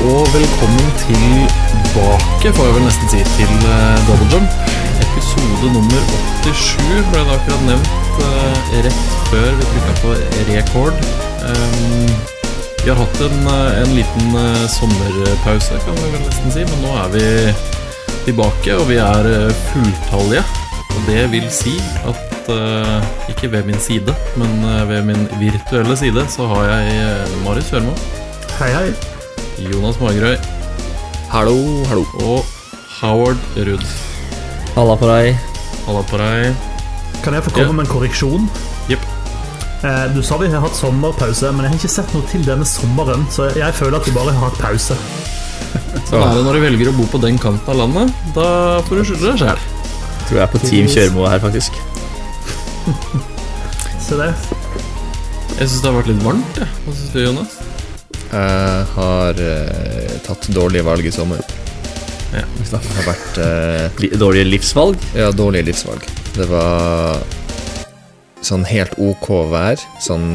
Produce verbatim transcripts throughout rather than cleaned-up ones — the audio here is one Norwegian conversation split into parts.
og velkommen tilbake, får jeg vel nesten si, til uh, Double Jump. Episode nummer åttisju ble det akkurat nevnt uh, rett før vi trykket på rekord. Um, vi har hatt en, en liten uh, sommerpause, kan vi vel nesten si, men nå er vi tilbake, og vi er uh, fulltallige. Og det vil si at uh, ikke ved min side, men uh, ved min virtuelle side, så har jeg uh, Marius Kjørmo. Hei, hei. Jonas Magerøy. Hallo, hallo. Og Howard Rudd. Halla på deg. Halla på deg. Kan jeg få komme Ja. med en korreksjon? Jepp. Eh, du sa vi har hatt sommerpause, men jeg har ikke sett noe til denne sommeren, så jeg føler at vi bare har hatt pause. Sånn er det når du velger å bo på den kanten av landet. Da får du skylde deg selv. Tror jeg er på Team Kjørmo her, faktisk. Se det. Jeg synes det har vært litt varmt, ja. Hva synes du, Jonas? Jeg har uh, tatt dårlige valg i sommer. Ja. Det har vært uh, Li- Dårlige livsvalg. ja, dårlige livsvalg. Det var sånn helt ok vær. Sånn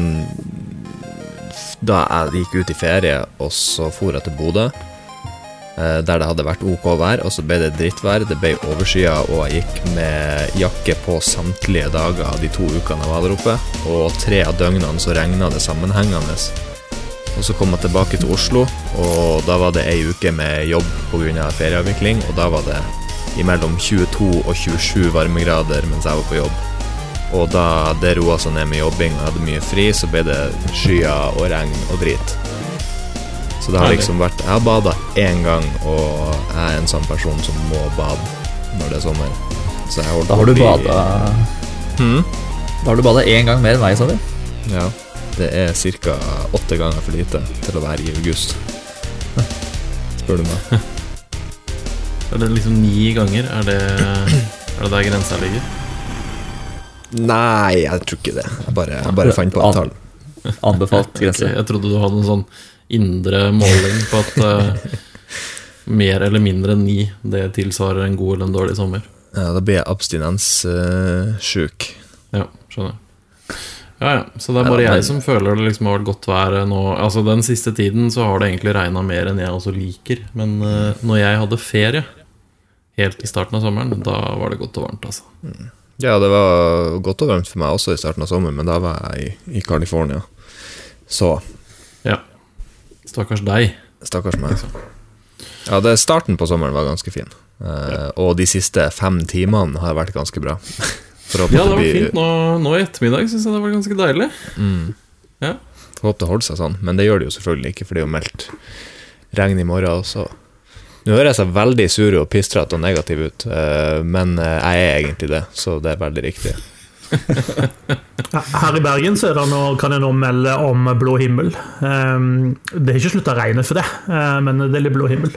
da jeg gikk ut i ferie, og så for jeg til Bodø, uh, der det hadde vært ok vær, og så ble det drittvær. Det ble overskyet, og jeg gikk med jakke på samtlige dager de to ukene jeg var der oppe. Og tre av døgnene så regnet det sammenhengende. Og så kom jeg tilbake til Oslo, og da var det en uke med jobb på grunn av ferieavvikling, og da var det imellom tjueto og tjuesju varmegrader mens jeg var på jobb. Og da det roet seg ned med jobbing og jeg hadde mye fri, så ble det skyer og regn og drit. Så det har liksom vært, jeg har badet en gang, og jeg er en sånn person som må bade når det er sommer. Så jeg holdt Da på har du å bli- badet Hmm? Da har du badet en gang mer enn meg, Sander. Ja, det er cirka åtte ganger for lite til å være i august. Spør du meg. Er det liksom ni ganger? Er det, er det der grensa ligger? Nei, jeg tror ikke det. Jeg bare, jeg bare fant på et tall. Anbefalt Ok, grense. jeg trodde du hadde en sånn indre måling på at uh, mer eller mindre enn ni, det tilsvarer en god eller en dårlig sommer. Ja, da blir jeg abstinenssjuk. Ja, skjønner. Ja, ja, så det er bare Ja, men- jeg som føler det liksom har vært godt vær nå. Altså den siste tiden så har det egentlig regnet mer enn jeg også liker. Men uh, når jeg hadde ferie, helt i starten av sommeren, da var det godt og varmt, altså. Ja, det var godt og varmt for meg også i starten av sommeren, men da var jeg i, i California. Så, Ja, stakkars deg. stakkars meg. Ja, det, starten på sommeren var ganske fin. Eh, og de siste fem timene har vært ganske bra. For Ja, det var fint. Nå, nå i ettermiddag synes jeg det var ganske deilig. Mm. Ja. Håper det holder seg sånn, men det gjør det jo selvfølgelig ikke, for det er jo meldt regn i morgen også. Nå hører jeg seg veldig sur og pistrete og negativ ut, eh, men eh, jeg er egentlig det, så det er veldig riktig. Her i Bergen så er det nå, kan jeg nå melde om blå himmel. Um, det har ikke sluttet å regne for det, uh, men det er litt blå himmel.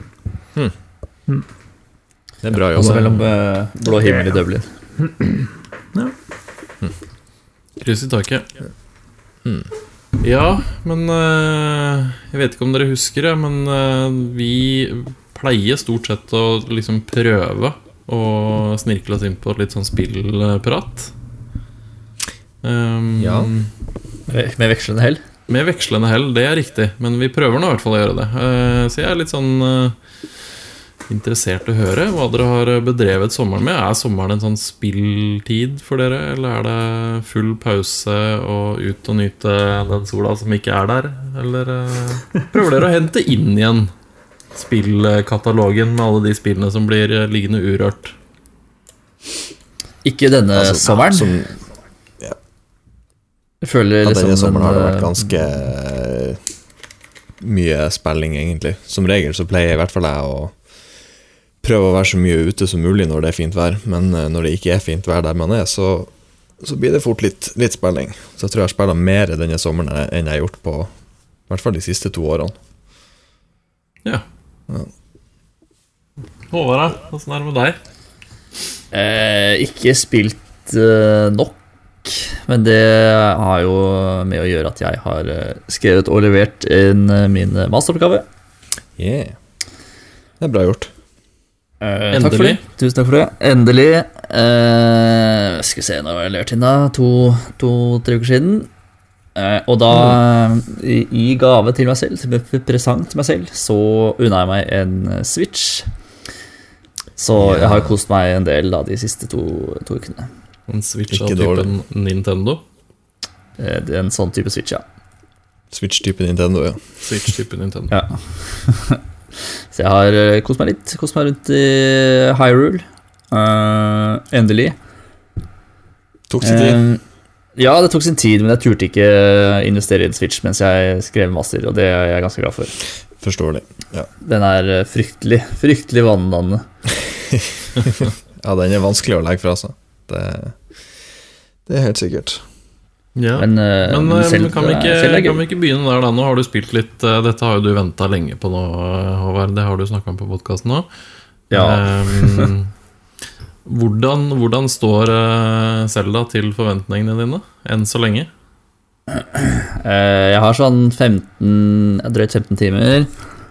Det er bra Også jobb. mellom uh, blå himmel i Dublin. Ja. Kryss i taket. Ja, men eh, jeg vet ikke om dere husker det, men eh, vi pleier stort sett å liksom prøve å snirkle oss inn på et litt sånn spillprat. Um, Ja. Med med vekslende hell. Med vekslende hell, det er riktig, men vi prøver nå i hvert fall å gjøre det. Eh, så jeg er litt sånn eh, interessert i å høre hva dere har bedrevet sommeren med. Er sommeren en sånn spilltid for dere, eller er det full pause og ut og nyte den sola som ikke er der? Eller eh, prøver dere å hente inn igjen spillkatalogen med alle de spillene som blir eh, liggende urørt? Ikke denne Altså, sommeren. Som, Jeg føler ja, liksom denne sommeren har det vært en, ganske eh, mye spilling, egentlig. Som regel så pleier i hvert fall jeg å prøve å være så mye ute som mulig når det er fint vær, men eh, når det ikke er fint vær der man er, så, så blir det fort litt, litt spilling. Så jeg tror jeg har spillet mer denne sommeren enn jeg har gjort på i hvert fall de siste to årene. Ja. Ja. Håvard, da? Hvordan er det med deg? eh, ikke spilt eh, nok, men det har jo med å gjøre at jeg har eh, skrevet og levert inn eh, min masteroppgave. Yeah. Det er bra gjort. Eh, takk for det. Endelig. Tusen takk for det. Endelig. Eh, skal vi se, når har jeg levert inn da? To, to, tre uker siden. Eh, og da, i, i gave til meg selv, til presang til meg selv, så unna jeg meg en Switch. Så Ja. jeg har kost meg en del da, de siste to, to ukene. En Switch Ikke av typen Nintendo. Eh, det er en sånn type Switch, ja. Switch-type Nintendo, ja. Switch-type Nintendo. ja. Så jeg har eh, kost meg litt. Kost meg rundt i Hyrule. Eh, endelig. Tok sin tid. Eh, ja, det tok sin tid, men jeg turte ikke investere i en Switch mens jeg skrev master, og det er jeg ganske glad for. Forståelig. Ja. Den er eh, fryktelig, fryktelig vannende. Ja, den er vanskelig å legge fra seg. Det, det er helt sikkert. Ja. Men, eh, Men eh, selv, kan, vi ikke, selv er gøy. kan vi ikke begynne der da? Nå har du spilt litt eh, Dette har jo du ventet lenge på nå, Håvard. Det har du snakket om på podcasten nå. Ja. Ehm, hvordan, hvordan står eh, Zelda til forventningene dine enn så lenge? Eh, jeg har sånn femten, drøyt femten timer.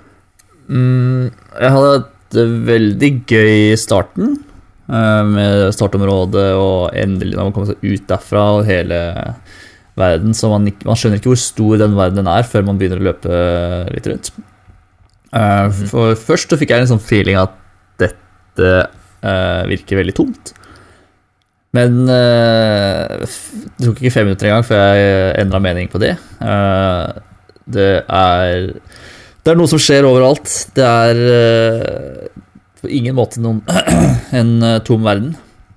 Mm, jeg hadde et veldig gøy i starten, eh, med startområdet, og endelig når man kommer seg ut derfra og hele verden, så man, ikke, man skjønner ikke hvor stor den verden er før man begynner å løpe litt rundt. Eh, for først så fikk jeg en sånn feeling at dette eh, virker veldig tomt. Men eh, det tok ikke fem minutter engang før jeg endret mening på det. Eh, det er Det er noe som skjer overalt. Det er eh, på ingen måte noen en eh, tom verden.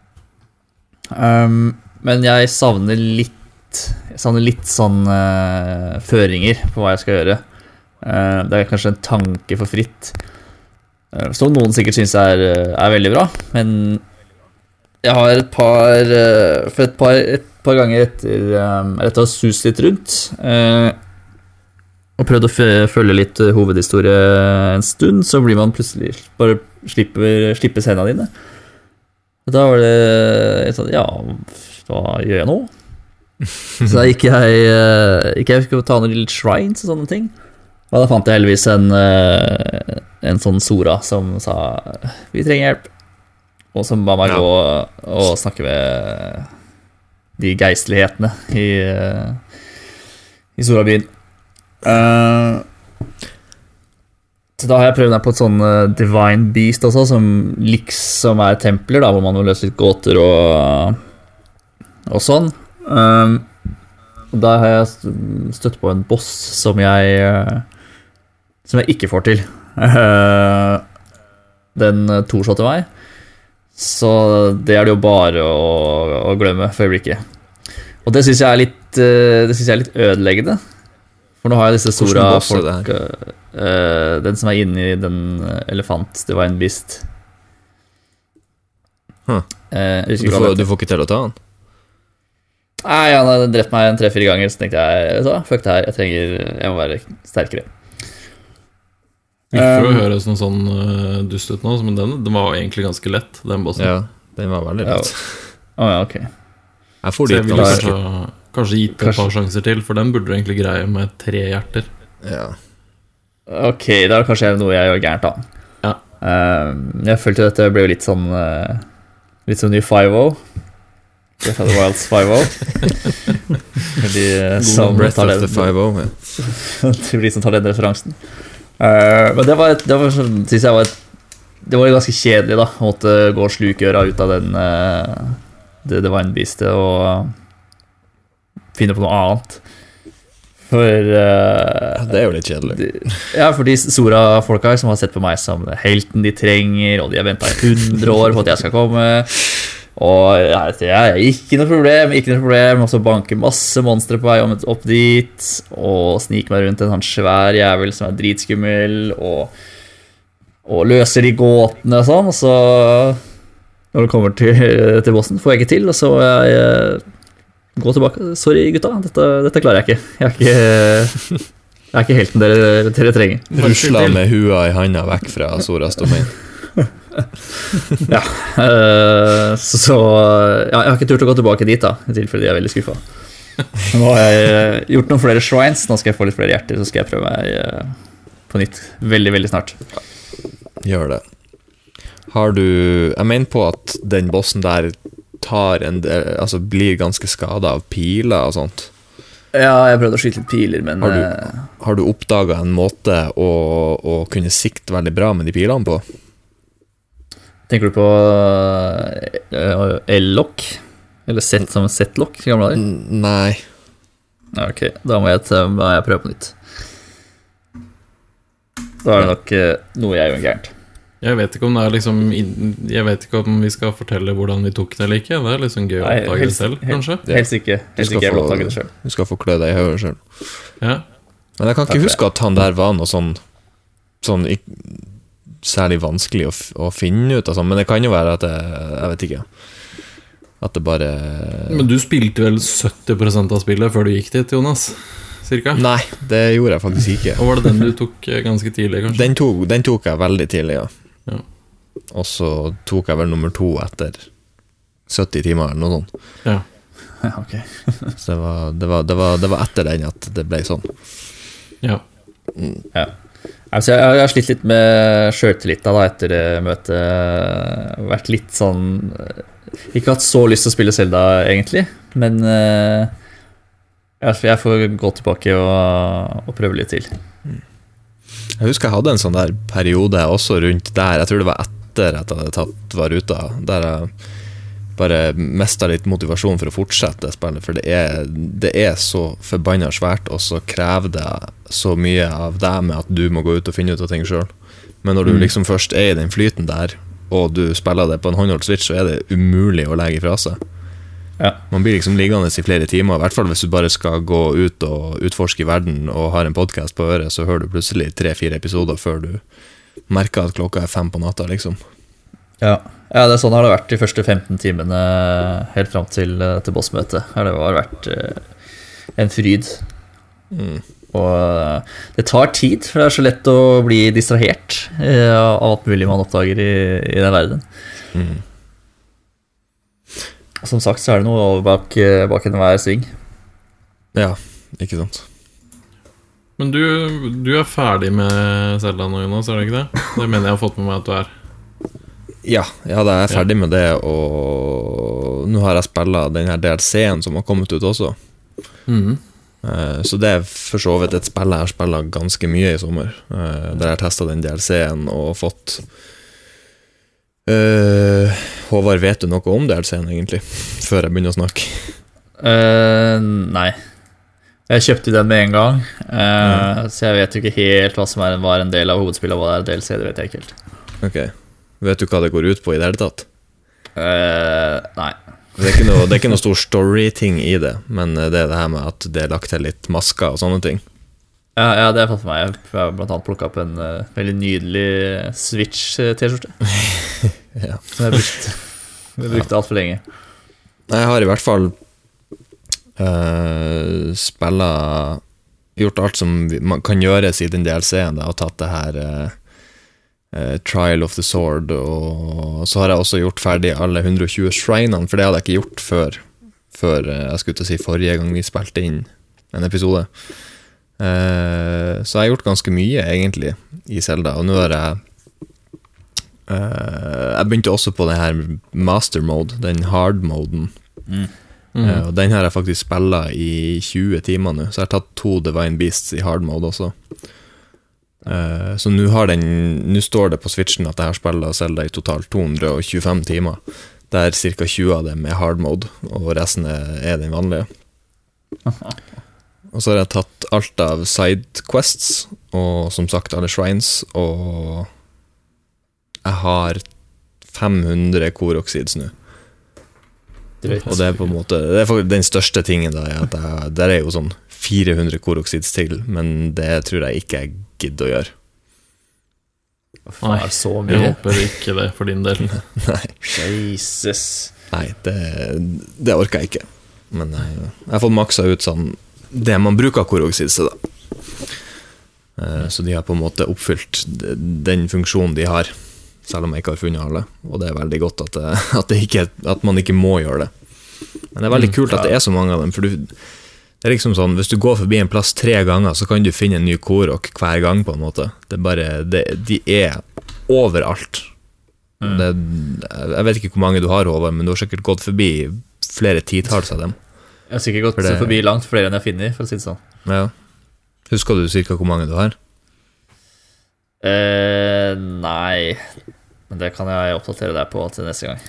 Um, men jeg savner litt Jeg savner litt sånn eh, føringer på hva jeg skal gjøre. Eh, det er kanskje en tanke for fritt, eh, som noen sikkert synes er, er veldig bra, men jeg har et par For et par, et par ganger etter Etter å ha sust litt rundt eh, og prøvd å følge litt hovedhistorie en stund, så blir man plutselig bare slipper, slipper hendene dine. Og da var det sånn, ja, hva gjør jeg nå? Så da gikk jeg Gikk jeg for å ta noen litt shrines og sånne ting. Og da fant jeg heldigvis en En sånn Sora som sa vi trenger hjelp, og som ba meg Ja. gå og snakke med de geistlighetene i, i Sorabyen. Uh, så da har jeg prøvd meg på et sånn uh, Divine Beast også, som liksom er templer, da, hvor man må løse litt gåter og, og sånn. Um, og da har jeg støtt på en boss som jeg uh, som jeg ikke får til. Uh, den to-shotter meg. Så det er det jo bare å, å glemme for øyeblikket. Og det synes jeg er litt, uh, det synes jeg er litt ødeleggende. For nå har jeg disse Hvordan Sora boss er det folk uh, uh, den som er inne i den elefant Divine Beast. Huh. Uh, jeg Du husker ikke hva får, det du heter. får ikke til å ta den? Nei, han har drept meg en tre-fire ganger, så tenkte jeg, så, fuck det her, jeg trenger, jeg må være sterkere. Ikke for å Um, høres noe sånn uh, dust ut nå, men den, den var jo egentlig ganske lett, den bossen. Ja, den var veldig Ja. lett. Å ja, ok. Jeg får Så dit jeg ville ganske kanskje, kanskje gitt et par sjanser til, for den burde du egentlig greie med tre hjerter. Ja. Ok, da er det kanskje noe jeg gjør gærent da. Ja. Um, jeg følte dette ble jo litt sånn uh, litt sånn ny five-oh. Breath of the Wilds five-oh. For de uh, som Breath tar of the den, five-oh, ja. for de som tar den referansen. Uh, men det var, et, det var sånn, synes jeg var et, det var ganske kjedelig da, å måtte gå og slukøra ut av den uh, det Divine Beastet og finne på noe annet. For uh, Det er jo litt kjedelig. de, ja, for de Sora-folka som har sett på meg som helten de trenger, og de har ventet i hundre år på at jeg skal komme, og jeg, jeg er ikke noe problem, ikke noe problem, og så banke masse monstre på vei opp dit, og snike meg rundt en sånn svær jævel som er dritskummel, og, og løser de gåtene og sånn, og så når det kommer til, til bossen, får jeg ikke til, og så jeg gå tilbake. Sorry gutta, dette, dette klarer jeg ikke. Jeg er ikke, jeg er ikke helten dere, dere trenger. Rusla med hua i handa vekk fra Soras domain. Ja, uh, så, så ja, jeg har ikke turt å gå tilbake dit da, i tilfelle de er veldig skuffet. Nå har jeg gjort noen flere shrines, nå skal jeg få litt flere hjerter, så skal jeg prøve meg uh, på nytt veldig, veldig snart. Gjør det. Har du Jeg mener på at den bossen der tar en del, altså blir ganske skadet av piler og sånt. Ja, jeg prøvde å skyte litt piler, men Har du, eh, har du oppdaget en måte å, å kunne sikte veldig bra med de pilene på? tenker du på uh, L-lock? Eller set som set-lock i gamle dager? N- Nei. Ja, ok, da må jeg, ta- da må jeg prøve på nytt. Da er det nok eh, noe jeg gjør gærent. Jeg vet ikke om det er liksom inn- Jeg vet ikke om vi skal fortelle hvordan vi tok det eller ikke. Det er liksom gøy å Nei, oppdage det helst- selv, kanskje. Helst ikke. Du Helst skal ikke jeg vil få- oppdage det selv. Du skal få klø deg i hodet selv. Ja. Men jeg kan Takk ikke for huske at han der var noe sånn Sånn ikk- særlig vanskelig å, f å finne ut av sånn. Men det kan jo være at det, jeg vet ikke At det bare Men du spilte vel sytti prosent av spillet før du gikk dit, Jonas? Cirka? Nei, det gjorde jeg faktisk ikke. Og var det den du tok eh, ganske tidlig, kanskje? Den tok, den tok jeg veldig tidlig, ja. Ja. Og så tok jeg vel nummer to etter sytti timer eller noe sånt. Ja. Ja, ok. Så det var, det, var, det, var, det var etter den at det ble sånn. Ja. Ja. Altså, jeg, jeg har slitt litt med selvtillit da, da etter det møtet. Vært litt sånn Ikke hatt så lyst til å spille Zelda, egentlig. Men eh, jeg jeg får gå tilbake og, og prøve litt til. Jeg husker jeg hadde en sånn der periode også rundt der. Jeg tror det var etter at jeg hadde tatt Varuta, der jeg bare mistet litt motivasjon for å fortsette spillet, for det er, det er så forbannet svært, og så krever det så mye av deg med at du må gå ut og finne ut av ting selv. Men når du liksom først er i den flyten der, og du spiller det på en håndholdt Switch, så er det umulig å legge ifra seg. Ja. Man blir liksom liggende i flere timer, i hvert fall hvis du bare skal gå ut og utforske i verden og har en podcast på øret, så hører du plutselig tre-fire episoder før du merker at klokka er fem på natta, liksom. Ja. ja, det er sånn har det vært de første femten timene helt fram til, til bossmøtet. Her det har vært eh, en fryd. Mm. Og eh, det tar tid, for det er så lett å bli distrahert eh, av alt mulig man oppdager i, i den verden. Mm. Som sagt så er det noe over bak, eh, bak enhver sving. Ja, ikke sant. Men du, du er ferdig med Zelda nå, Jonas, er det ikke det? Det mener jeg har fått med meg at du er. Ja, ja, da er jeg ferdig med det, og nå har jeg spillet den her D L C-en som har kommet ut også. Mhm. Eh, Så det er for så vidt et spill jeg har spillet ganske mye i sommer, eh, der jeg har testet den D L C-en og fått Eh, Håvard, vet du noe om D L C-en egentlig, før jeg begynner å snakke? Eh, nei. Jeg kjøpte den med en gang, eh, så jeg vet jo ikke helt hva som er, var en del av hovedspillet, og hva det er D L C, det vet jeg ikke helt. Ok, vet du hva det går ut på i det hele tatt? Eh, nei. Det er ikke noe, det er ikke noe stor story-ting i det, men det er det her med at det er lagt til litt masker og sånne ting. Ja, ja, det har jeg fått for meg. Jeg har blant annet plukket opp en uh, veldig nydelig Switch-t-skjorte. Ja. Som jeg brukte, jeg brukte alt for lenge. Jeg har i hvert fall uh, spillet, gjort alt som vi- man kan gjøre siden D L C-en, da, og tatt det her uh, uh, Trial of the Sword, og så har jeg også gjort ferdig alle hundre og tjue shrinene, for det hadde jeg ikke gjort før, før uh, jeg skulle til å si forrige gang vi spilte inn en episode. Uh, så jeg har gjort ganske mye egentlig i Zelda, og nå har jeg uh, jeg begynte også på den her master mode, den hard moden. Mm. Uh, og den har jeg faktisk spillet i tjue timer nå, så jeg har tatt to Divine Beasts i hard mode også. Uh, så nå har den, nå står det på Switchen at jeg har spillet Zelda i totalt to hundre og tjuefem timer, der cirka tjue av dem er hard mode, og resten er, er den vanlige. Og så har jeg tatt alt av sidequests, og som sagt alle shrines, og jeg har fem hundre koroxids nå. Drøyt. Og det er på en måte, det er for den største tingen da, er at jeg, der er jo sånn fire hundre koroxids til, men det tror jeg ikke jeg gidder å gjøre. Faen, er det så Jeg mye? håper ikke det for din del. Nei, Jesus. nei det, det orker jeg ikke. Men jeg, jeg har fått maksa ut sånn det man bruker koroxids til da. Eh, Så de har på en måte oppfylt d- den funksjonen de har, selv om jeg ikke har funnet alle. Og det er veldig godt at, det, at, det ikke, at man ikke må gjøre det. Men det er veldig kult at det er så mange av dem, for du, det er liksom sånn, hvis du går forbi en plass tre ganger, så kan du finne en ny korok hver gang på en måte. Det er bare, det, de er overalt. Det, jeg vet ikke hvor mange du har, Håvard, men du har sikkert gått forbi flere titalls av dem. Jeg har sikkert gått For det- forbi langt flere enn jeg finner, for å si det sånn. Ja. Husker du cirka hvor mange du har? Eh, nei, men det kan jeg oppdatere deg på til neste gang.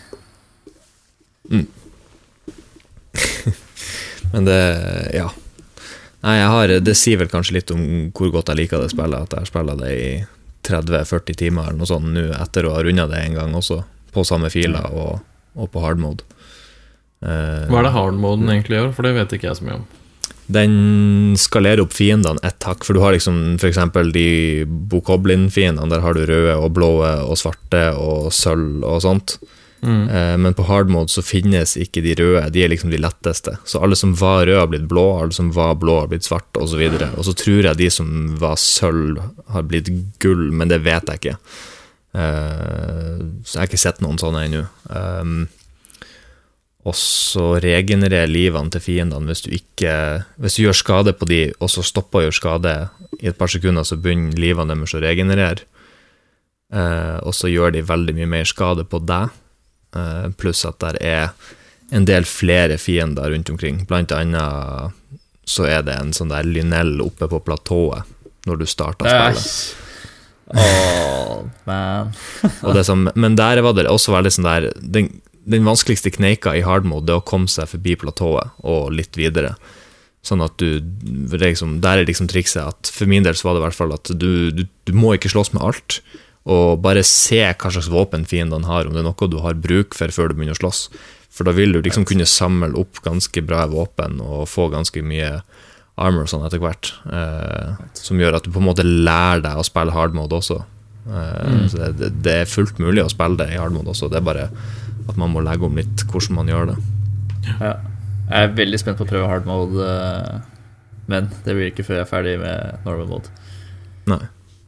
Men det, ja. Nei, jeg har, det sier vel kanskje litt om hvor godt jeg liker det spillet, at jeg har spillet det i tretti førti timer eller noe sånt nå, etter å ha rundet det en gang også, på samme filer og, og på hard mode. Eh, Hva er det hard-moden egentlig gjør? For det vet ikke jeg så mye om. Den skalerer opp fiendene ett hakk, for du har liksom for eksempel de Bokoblin-fiendene, der har du røde og blåe og svarte og sølv og sånt. Mm. Eh, men på hard mode så finnes ikke de røde, de er liksom de letteste. Så alle som var røde har blitt blå, alle som var blå har blitt svart, og så videre. Og så tror jeg de som var sølv har blitt gull, men det vet jeg ikke. Eh, så jeg har ikke sett noen sånne ennå. Um, og så regenererer livene til fiendene hvis du ikke hvis du gjør skade på de, og så stopper å gjøre skade i et par sekunder, så begynner livene deres å regenerere. Eh, og så gjør de veldig mye mer skade på deg. Uh, pluss at der er en del flere fiender rundt omkring. Blant annet så er det en sånn der lynell oppe på platået når du starter spillet. Åh, man. Og det som, men der var det også veldig sånn der den, den vanskeligste kneika i hard mode, det er å komme seg forbi platået og litt videre. Sånn at du liksom, der er liksom trikset at for min del så var det i hvert fall at du, du, du må ikke slåss med alt, og bare se hva slags våpen fiendene har, om det er noe du har bruk for før du begynner å slåss. For da vil du liksom kunne samle opp ganske bra våpen og få ganske mye armor og sånn etter hvert, eh, som gjør at du på en måte lærer deg å spille hard mode også. Eh, mm. Så det, det er fullt mulig å spille det i hard mode også, det er bare at man må legge om litt hvordan man gjør det. Ja. Jeg er veldig spent på å prøve hard mode, men det blir ikke før jeg er ferdig med normal mode. Nei.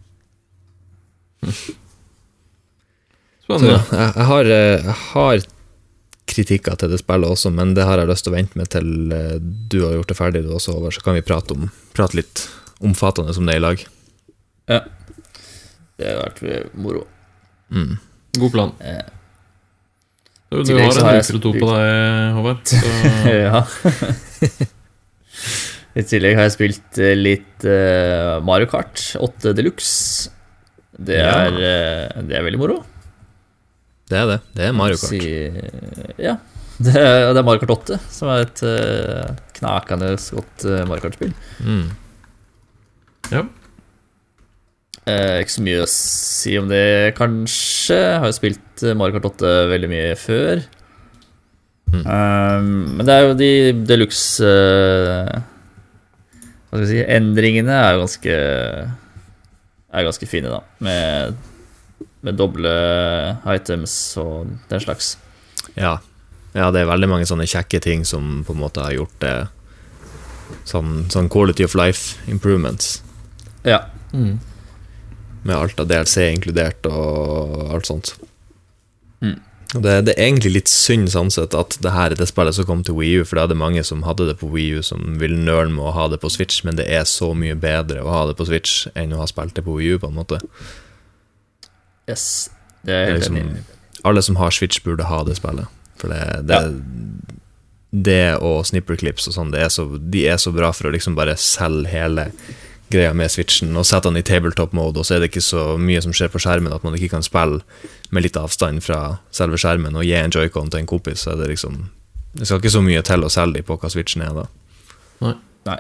Spennende. Så, jeg, jeg, har, jeg har kritikker til det spillet også, men det har jeg lyst til å vente med til du har gjort det ferdig du også, Håvard, så kan vi prate, om, prate litt omfattende som det er i lag. Ja, det har vært moro. Mm. God plan. Eh. Du, du har en uke eller to på deg, Håvard. Så... ja. I tillegg har jeg spilt litt uh, Mario Kart åtte Deluxe. Det er, ja. Det er veldig moro. Det er det, det er Mario Kart. Si, ja, det er, det er Mario Kart åtte, som er et uh, knakende godt uh, Mario Kart-spill. Mm. Ja. Uh, ikke så mye å si om det, kanskje. Jeg har jo spilt Mario Kart åtte veldig mye før. Mm. Um, men det er jo de Deluxe uh, hva skal jeg si, endringene er jo ganske er ganske fine da, med, med doble items og den slags. Ja. Ja, det er veldig mange sånne kjekke ting som på en måte har gjort det sånn, sånn quality of life improvements. Ja. Mm. Med alt av D L C inkludert og alt sånt. Mm. Og det, det er egentlig litt synd sånn sett at det her er det spillet som kom til Wii U, for det er det mange som hadde det på Wii U som vil nøle med å ha det på Switch, men det er så mye bedre å ha det på Switch enn å ha spilt det på Wii U på en måte. Yes, det er helt liksom, enig. alle som har Switch burde ha det spillet, for det, det, ja. det og snipperclips og sånn, det er så, de er så bra for å liksom bare selge hele greia med Switchen og sette den i tabletop mode, og så er det ikke så mye som skjer på skjermen at man ikke kan spille med litt avstand fra selve skjermen og gi en Joy-Con til en kompis, så er det liksom det skal ikke så mye til å selge de på hva Switchen er da. Nei. Nei.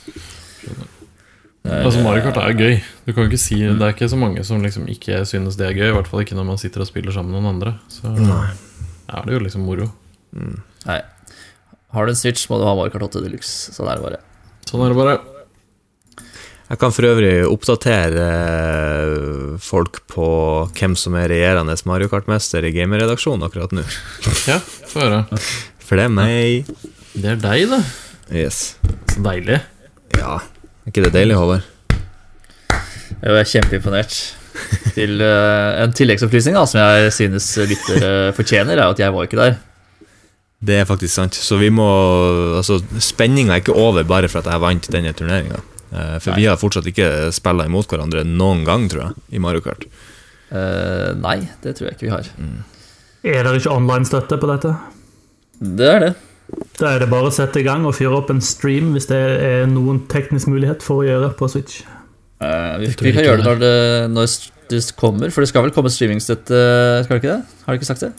Altså Mario Kart er gøy. Du kan ikke si, det er ikke så mange som liksom ikke synes det er gøy, i hvert fall ikke når man sitter og spiller sammen med noen andre. Så Nei. er det jo liksom moro. Mm. Nei. Har du en Switch, må du ha Mario Kart åtte Deluxe. Sånn er det bare. Sånn er det bare. Jeg kan for øvrig oppdatere folk på hvem som er regjerende Mario Kart-mester i gameredaksjonen akkurat nå. Ja, få høre. For det er meg. Det er deg da. Yes. Så deilig. Ja, er ikke det deilig, Håvard? Jeg er kjempeimponert. Til uh, en tilleggsopplysning da, som jeg synes lytter uh, fortjener, er at jeg var ikke der. Det er faktisk sant. Så vi må, altså, spenningen er ikke over bare for at jeg vant denne turneringen. Uh, for nei. Vi har fortsatt ikke spillet imot hverandre noen gang, tror jeg, i Mario Kart. Uh, nei, det tror jeg ikke vi har. Mm. Er det ikke online-støtte på dette? Det er det. Da er det bare å sette i gang og fyre opp en stream hvis det er noen teknisk mulighet for å gjøre på Switch. Uh, vi, vi kan gjøre det når det, når det kommer, for det skal vel komme streamingstøtte, skal det ikke det? Har du ikke sagt det?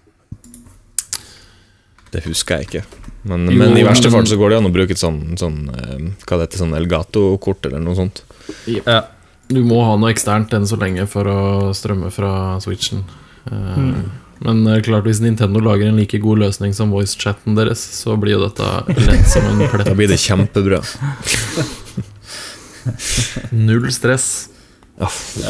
Det husker jeg ikke. Men, jo, men i verste fall så går det an å bruke et sånn, sånn hva det heter, sånn Elgato-kort eller noe sånt. Ja. Du må ha noe eksternt enn så lenge for å strømme fra Switchen. Uh, mm. Men klart, hvis Nintendo lager en like god løsning som voice-chatten deres, så blir jo dette lett som en plett. Da blir det kjempebra. Null stress. Oh.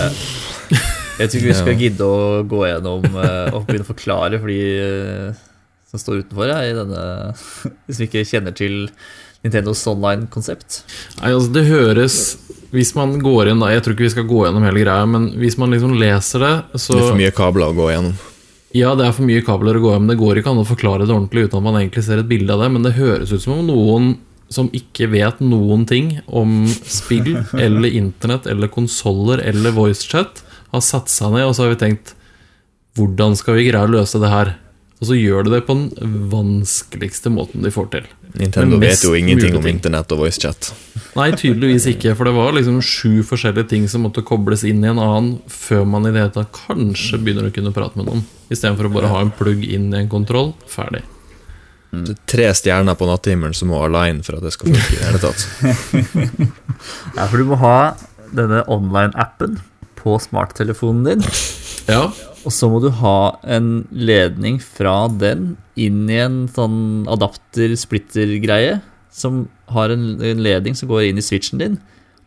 Jeg tror vi skal gidde å gå gjennom og begynne å forklare for de som står utenfor her, i denne, hvis vi ikke kjenner til Nintendos online-konsept. Nei, altså det høres, hvis man går inn da, jeg tror ikke vi skal gå gjennom hele greia, men hvis man liksom leser det, så... Det er for mye kabler å gå gjennom. Ja, det er for mye kabler å gå gjennom, det går ikke an å forklare det ordentlig uten at man egentlig ser et bilde av det, men det høres ut som om noen som ikke vet noen ting om spill, eller internett, eller konsoler, eller voice-chat, har satt seg ned, og så har vi tenkt, hvordan skal vi greie å løse det her? Og så gjør de det på den vanskeligste måten de får til. Nintendo vet jo ingenting om internett og voice-chat. Nei, tydeligvis ikke, for det var liksom sju forskjellige ting som måtte kobles inn i en annen, før man i det hele tatt kanskje begynner å kunne prate med noen, i stedet for å bare ha en plugg inn i en kontroll, ferdig. Det er tre stjerner på nattehimmelen som må align for at det skal funke i hele tatt. Ja, for du må ha denne online-appen på smarttelefonen din. Ja. Og så må du ha en ledning fra den inn i en sånn adapter-splitter-greie, som har en, en ledning som går inn i switchen din.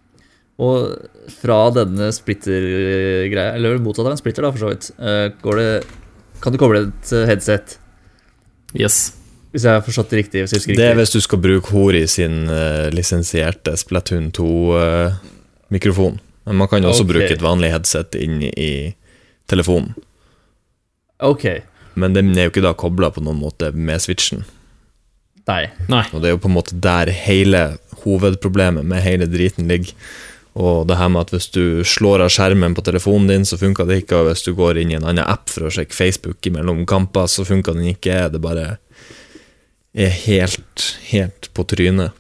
Og fra denne splitter-greia, eller motsatt av en splitter da, for så vidt, går det, kan du koble et headset. Yes. Hvis jeg har forstått det riktig, hvis jeg husker riktig. Det er hvis du skal bruke Hori sin uh, lisensierte Splatoon to-mikrofon. Uh, Men man kan jo også okay. bruke et vanlig headset inn i telefonen. Ok. Men den er jo ikke da koblet på noen måte med switchen. Nei. Nei. Og det er jo på en måte der hele hovedproblemet med hele driten ligger. Og det her med at hvis du slår av skjermen på telefonen din, så funker det ikke. Og hvis du går inn i en annen app for å sjekke Facebook mellom kamper, så funker den ikke. Det bare er helt, helt på trynet.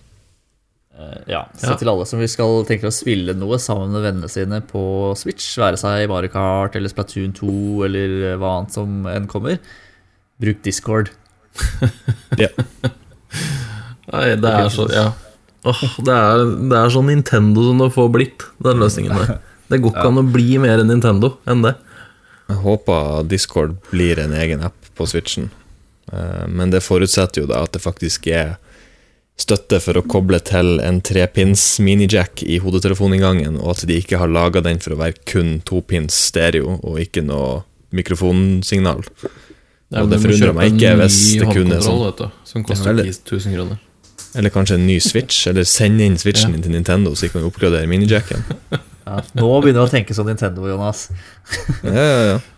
Uh, ja, så ja. Til alle som vi skal tenke å spille noe sammen med vennene sine på Switch, være seg Mario Kart eller Splatoon to eller hva annet som enn kommer, bruk Discord. Ja. Nei, det er så, ja. Oh, det, er, det er sånn Nintendo som det får blitt, den løsningen der. Det går ikke ja. An å bli mer Nintendo enn det. Jeg håper Discord blir en egen app på Switchen. Men det forutsetter jo da at det faktisk er støtte for å koble til en trepins mini-jack i hodetelefoninngangen, og at de ikke har laget den for å være kun to-pins stereo og ikke noe mikrofonsignal. Ja, og det forundrer meg ikke hvis det kunne sånn, vet du, som koster ti tusen kroner. Eller kanskje en ny Switch, eller sende inn Switchen ja. Inn til Nintendo så de kan oppgradere mini-jacken. Ja, nå begynner du å tenke som Nintendo, Jonas. Ja, ja, ja.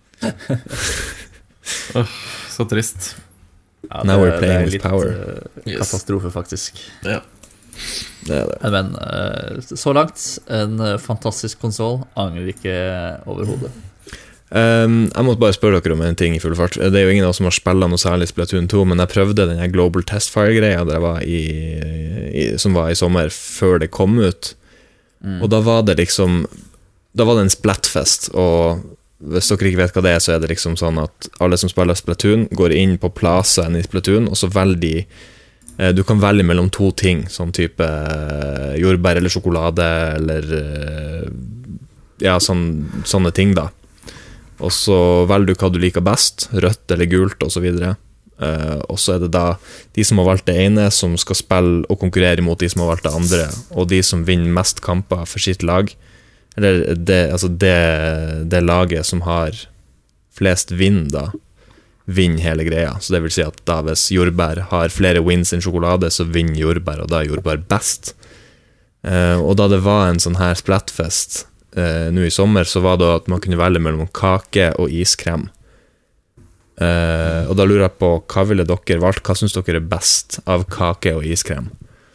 Oh, så trist. Ja, det, Now we're playing with litt, power. Uh, katastrofe, faktisk. Ja. Det er det. Men uh, så langt en fantastisk konsol, angrer ikke overhodet. Um, jeg måtte bare spørre dere om en ting i full fart. Det er jo ingen av oss som har spillet noe særlig Splatoon to, men jeg prøvde den Global Testfire-greia der jeg var i, i, som var i sommer før det kom ut. Mm. Og da var det liksom Da var det en splatfest, og hvis dere ikke vet hva det er, så er det liksom sånn at alle som spiller Splatoon går inn på plassen i Splatoon, og så velger de eh, du kan velge mellom to ting, sånn type eh, jordbær eller sjokolade eller eh, ja, sånn, sånne ting da. Og så velger du hva du liker best, rødt eller gult og så videre. Eh, og så er det da de som har valgt det ene som skal spille og konkurrere mot de som har valgt det andre, og de som vinner mest kamper for sitt lag, eller det, altså det, det laget som har flest vinn da, vinner hele greia. Så det vil si at da hvis jordbær har flere wins enn sjokolade, så vinner jordbær, og da er jordbær best. Eh, og da det var en sånn her splatfest eh, nå i sommer, så var det at man kunne velge mellom kake og iskrem. Eh, og da lurer jeg på, hva ville dere valgt? Hva synes dere er best av kake og iskrem?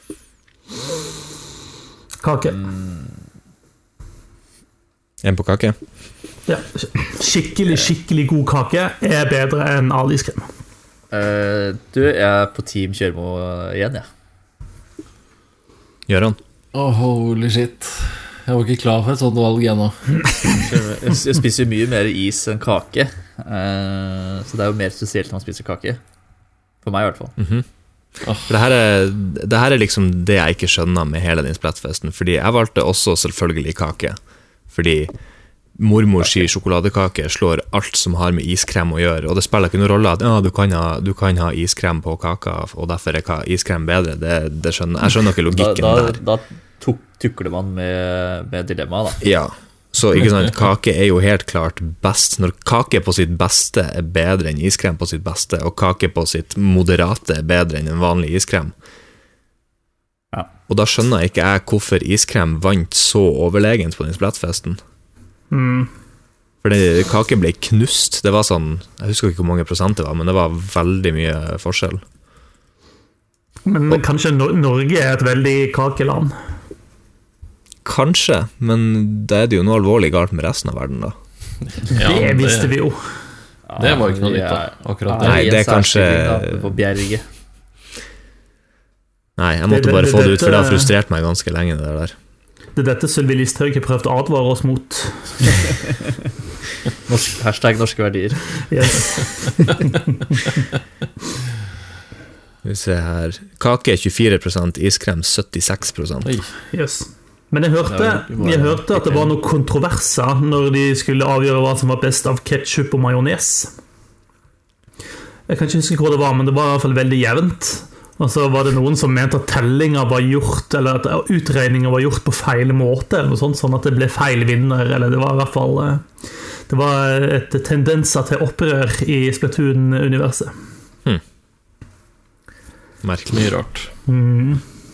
Kake. En på kake? Ja, skikkelig, skikkelig god kake er bedre enn all iskrem. Uh, du, jeg er på Team Kjørmo igjen, jeg. Gjør han? Oh, holy shit. Jeg var ikke klar for et sånt valg ennå. Jeg jeg spiser jo mye mer is enn kake, uh, så det er jo mer spesielt når man spiser kake. For meg i hvert fall. Mhm. For det her, er, det her er liksom det jeg ikke skjønner med hele den Splatfesten. Fordi jeg valgte også selvfølgelig kake. Fordi mormor sier sjokoladekake slår alt som har med iskrem å gjøre. Og det spiller ikke noen rolle at ja, du, kan ha, du kan ha iskrem på kaka, og derfor er ka- iskrem bedre. Det, det skjønner, jeg skjønner ikke logikken Da, da, der. da tuk, tukler man med, med dilemmaet, da. Ja, så ikke sant, kake er jo helt klart best. Når kake på sitt beste er bedre enn iskrem på sitt beste, og kake på sitt moderate er bedre enn en vanlig iskrem. Ja. Og da skjønner ikke jeg hvorfor iskrem vant så overlegent på den Splatfesten. Mm. For det, kake ble knust. Det var sånn, jeg husker ikke hvor mange prosent det var, men det var veldig mye forskjell. Men kanskje Nor- Norge er et veldig kakeland. Kanskje, men da er det jo noe alvorlig galt med resten av verden da. Ja, det visste vi jo. Det var jo ikke noe vi nytt da, er- akkurat Ja, det. Nei, vi er det er kanskje- særstilling, da, på Bjerget. Nei, jeg Det- måtte det- bare det- få det ut, for det har dette- frustrert meg ganske lenge det der. Det er dette Sylvi Listhaug har prøvd å advare oss mot. Norsk, hashtag norske verdier. Yes. Vi ser her, kake er tjuefire prosent, iskrem syttiseks prosent. Oi. Yes. Men jeg hørte, Ja, vi må- jeg hørte at det var noen kontroverser når de skulle avgjøre hva som var best av ketchup og majones. Jeg kan ikke huske hvor det var, men det var i hvert fall veldig jevnt. Og så var det noen som mente at tellinga var gjort, eller at utregninga var gjort på feil måte, eller noe sånt, sånn at det ble feil vinner, eller det var i hvert fall eh, det var et tendenser til opprør i Splatoon-universet. Merkelig. Mye rart. Mm.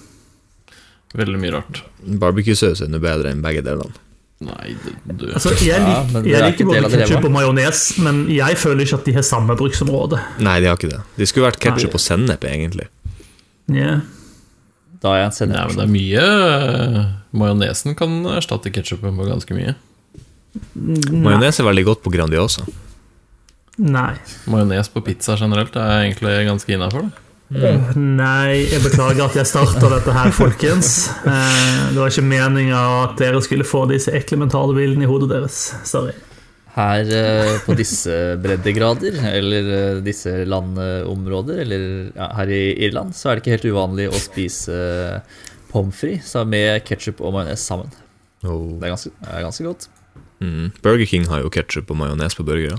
Veldig mye rart. Barbecue-saus er noe bedre enn begge delene. Nei, du, du. Altså, jeg, Ja, lik, men det jeg er liker ikke både del av dilemmaet. ketchup og majones, men jeg føler ikke at de har samme bruksområde. Nei, de har ikke det. De skulle vært ketchup og sennep egentlig. Yeah. Da er jeg en Nei, sender. men det er mye. Majonesen kan erstatte ketchupen på ganske mye. Nei. Majones er veldig godt på Grandiosa. Nei. Majones på pizza generelt er egentlig ganske innenfor det. Nei, jeg beklager at jeg startet dette her, folkens. Eh, Det var ikke meningen at dere skulle få disse ekle mentale bildene i hodet deres. Sorry. Her eh, på disse breddegrader, eller eh, disse landområder, eller ja, her i Irland, så er det ikke helt uvanlig å spise eh, pommes frites med ketchup og majones sammen. Oh. Det er ganske, det er ganske godt. Mm. Burger King har jo ketchup og majones på burgere.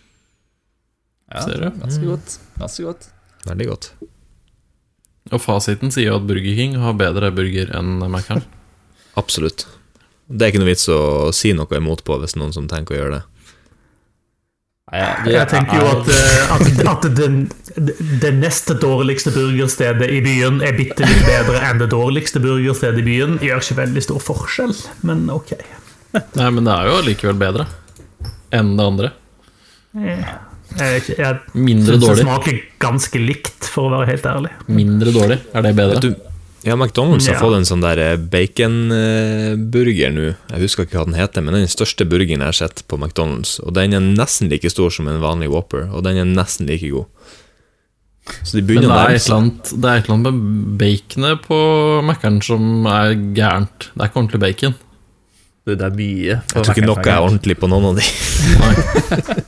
Ja, Ser du? ganske godt. Ganske godt. Veldig godt. Og fasiten sier jo at Burger King har bedre burger enn Mac'en. Absolutt. Det er ikke noe vits å si noe imot på hvis noen som tenker å gjøre det. Nei, ja, du, Jeg tenker jo er- at, eh, at, at den, det neste dårligste burgerstedet i byen er bitte litt bedre enn det dårligste burgerstedet i byen. Gjør ikke veldig stor forskjell, men ok. Nei, men det er jo likevel bedre enn det andre. Eh, Jeg, jeg Mindre synes det dårlig. smaker ganske likt, for å være helt ærlig. Mindre dårlig. Er det bedre? Vet du, ja, McDonald's har Ja. fått en sånn der baconburger nå. Jeg husker ikke hva den heter, men den er den største burgeren jeg har sett på McDonald's. Og den er nesten like stor som en vanlig Whopper, og den er nesten like god. Så de Men begynner det å er nærme et eller seg. annet, det er et eller annet med baconet på Mac'en som er gærent. Det er ikke ordentlig bacon. Du, det er mye. Jeg tror ikke noe er ordentlig på noen av de. Nei,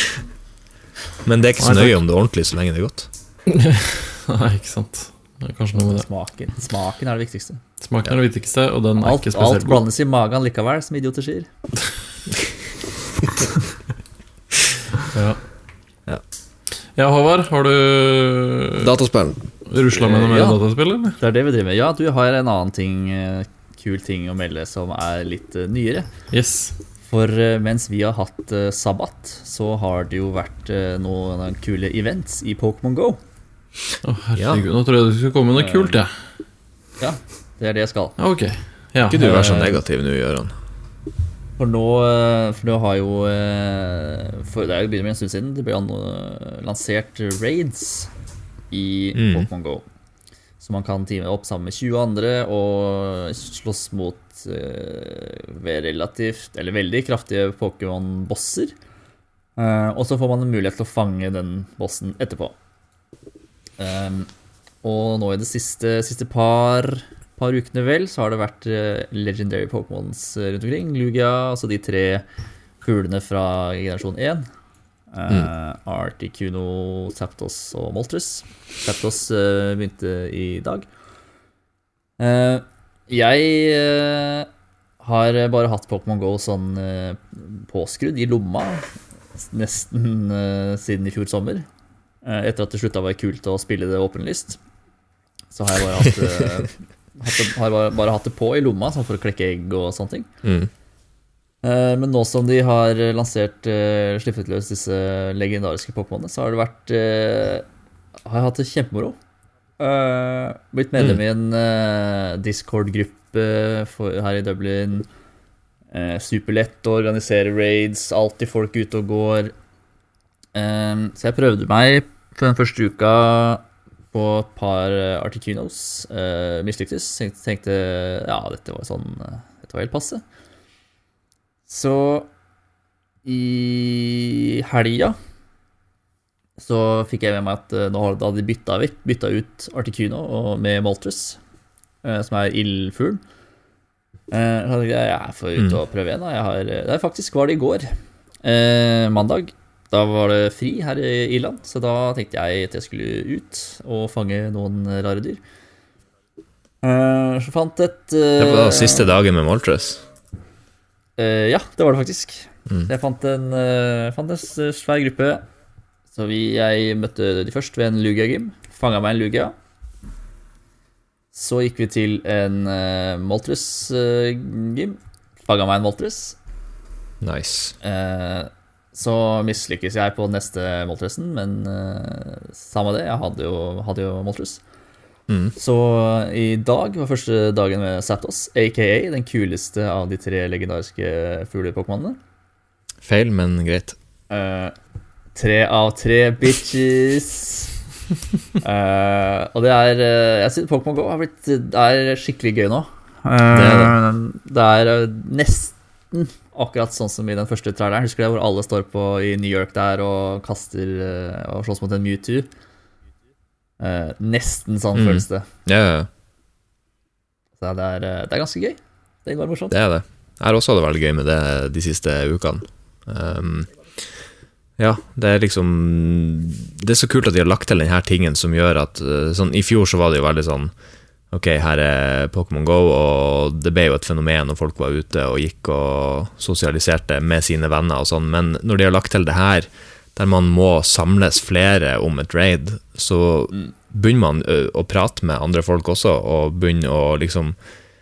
Men det er ikke så Nei, nøye om det er ordentlig så lenge det er godt. Nei ikke sant. Det er kanskje noe med det. Smaken. Smaken er det viktigste. Smaken er det viktigste, og den er Alt, ikke alt spesielt god. blandes i magen likevel, som idioter sier. Ja. Ja. Ja, Håvard, har du Dataspill. rusla med noe mer Ja. dataspill, eller? Det er det vi driver med. Ja, du har en annen ting, eh, kul ting å melde som er litt eh, nyere. Yes. For eh, mens vi har hatt eh, sabbat, så har det jo vært eh, noen kule events i Pokémon Go. Å, herregud, nå tror jeg du skulle komme med noe kult, jeg. Ja, det er det jeg skal. Ja, ok. Ja. Ikke du være så negativ nå, Gøran. For nå, eh, for nå har jo eh, For det er jo begynner med en stund siden. Det ble an- lansert raids i Mm. Pokémon Go. Så man kan teame opp sammen med tjue andre og slåss mot eh, ved relativt eller veldig kraftige Pokémon-bosser. Eh, og så får man en mulighet til å fange den bossen etterpå. Um, og nå i det siste, siste par, par ukene vel, så har det vært uh, legendary Pokémons rundt omkring. Lugia, altså de tre fuglene fra generasjon én. Uh, mm. Articuno, Zapdos og Moltres. Zapdos uh, begynte i dag. Uh, jeg uh, har bare hatt Pokémon Go sånn uh, påskrudd i lomma nesten uh, siden i fjor sommer. Uh, etter at det sluttet å være kult å spille det åpenlyst, så har jeg bare hatt, uh, hatt det, har bare, bare hatt det på i lomma, sånn for å klekke egg og sånne ting. Mm. Uh, men nå som de har lansert uh, slippet løs disse legendariske Pokémonene, så har det vært uh, har jeg hatt det kjempemoro. Uh, blitt medlem mm. i en uh, Discord-gruppe for, her i Dublin. uh, Superlett å organisere raids, alltid folk ute og går. uh, Så jeg prøvde meg for den første uka på et par Articunos. uh, Mislyktes. Tenkte, tenkte ja, dette var sånn uh, dette var helt passe. Så i helga så fikk jeg med meg at nå hadde de bytta, bytta ut Articuno med Moltres, som er ildfugl. Så tenkte jeg, jeg får ut og prøve igjen. Jeg har, det er faktisk var det i går, eh, mandag. Da var det fri her i Irland, så da tenkte jeg at jeg skulle ut og fange noen rare dyr. Så fant et... Det var da siste dagen med Moltres. Uh, ja, det var det faktisk. mm. Jeg fant en, uh, fant en svær gruppe. Så vi, jeg møtte de først ved en Lugia-gym. Fanget meg en Lugia. Så gikk vi til en uh, Moltres-gym. Uh, Fanget meg en Moltres. Nice. uh, Så mislykkes jeg på neste Moltresen, men uh, samme det, jeg hadde jo, hadde jo Moltres. mm. Så uh, i dag var første dagen med Zapdos, aka den kuleste av de tre legendariske fugle-Pokémonene. Feil, men greit. uh, Tre av tre, bitches. uh, Og det er uh, jeg synes Pokémon Go har blitt, det er skikkelig gøy nå. uh, Det er det. Det er uh, nesten akkurat sånn som i den første traileren. Husker du hvor alle står på i New York der og kaster uh, og slåss mot en Mewtwo? Uh, nesten sånn mm. føles det. Ja, ja, ja. Så det er, det er ganske gøy. Det er morsomt. Det er det. Jeg har også hatt det veldig gøy med det de siste ukene. um, Ja, det er liksom det er så kult at de har lagt til denne tingen som gjør at sånn, i fjor så var det jo veldig sånn ok, her er Pokémon Go, og det ble jo et fenomen når folk var ute og gikk og sosialiserte med sine venner og sånn, men når de har lagt til det her der man må samles flere om et raid, så begynner man å prate med andre folk også, og begynner å liksom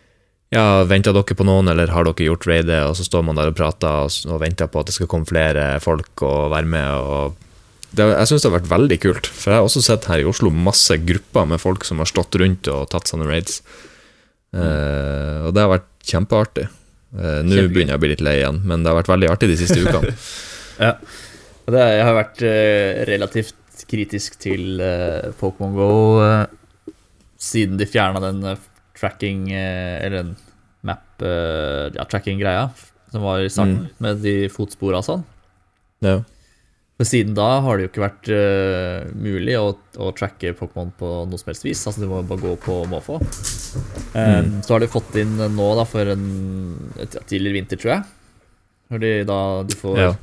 ja, venter dere på noen, eller har dere gjort raidet, og så står man der og prater og, og venter på at det skal komme flere folk og være med, og det, jeg synes det har vært veldig kult, for jeg har også sett her i Oslo masse grupper med folk som har stått rundt og tatt sånne raids, mm. uh, og det har vært kjempeartig. uh, Nå begynner jeg å bli litt lei igjen, men det har vært veldig artig de siste ukene. Ja, og det, jeg har vært uh, relativt kritisk til uh, Pokémon Go uh, siden de fjernet den uh, tracking, eller en map, ja, tracking-greia som var i starten, mm. med de fotsporene og sånn. Ja. For siden da har det jo ikke vært uh, mulig å, å tracke Pokémon på noe som helst vis, altså du må bare gå på måfå. Um, mm. Så har de fått inn nå da for en et, tidligere vinter, tror jeg, hvor de da de får ja.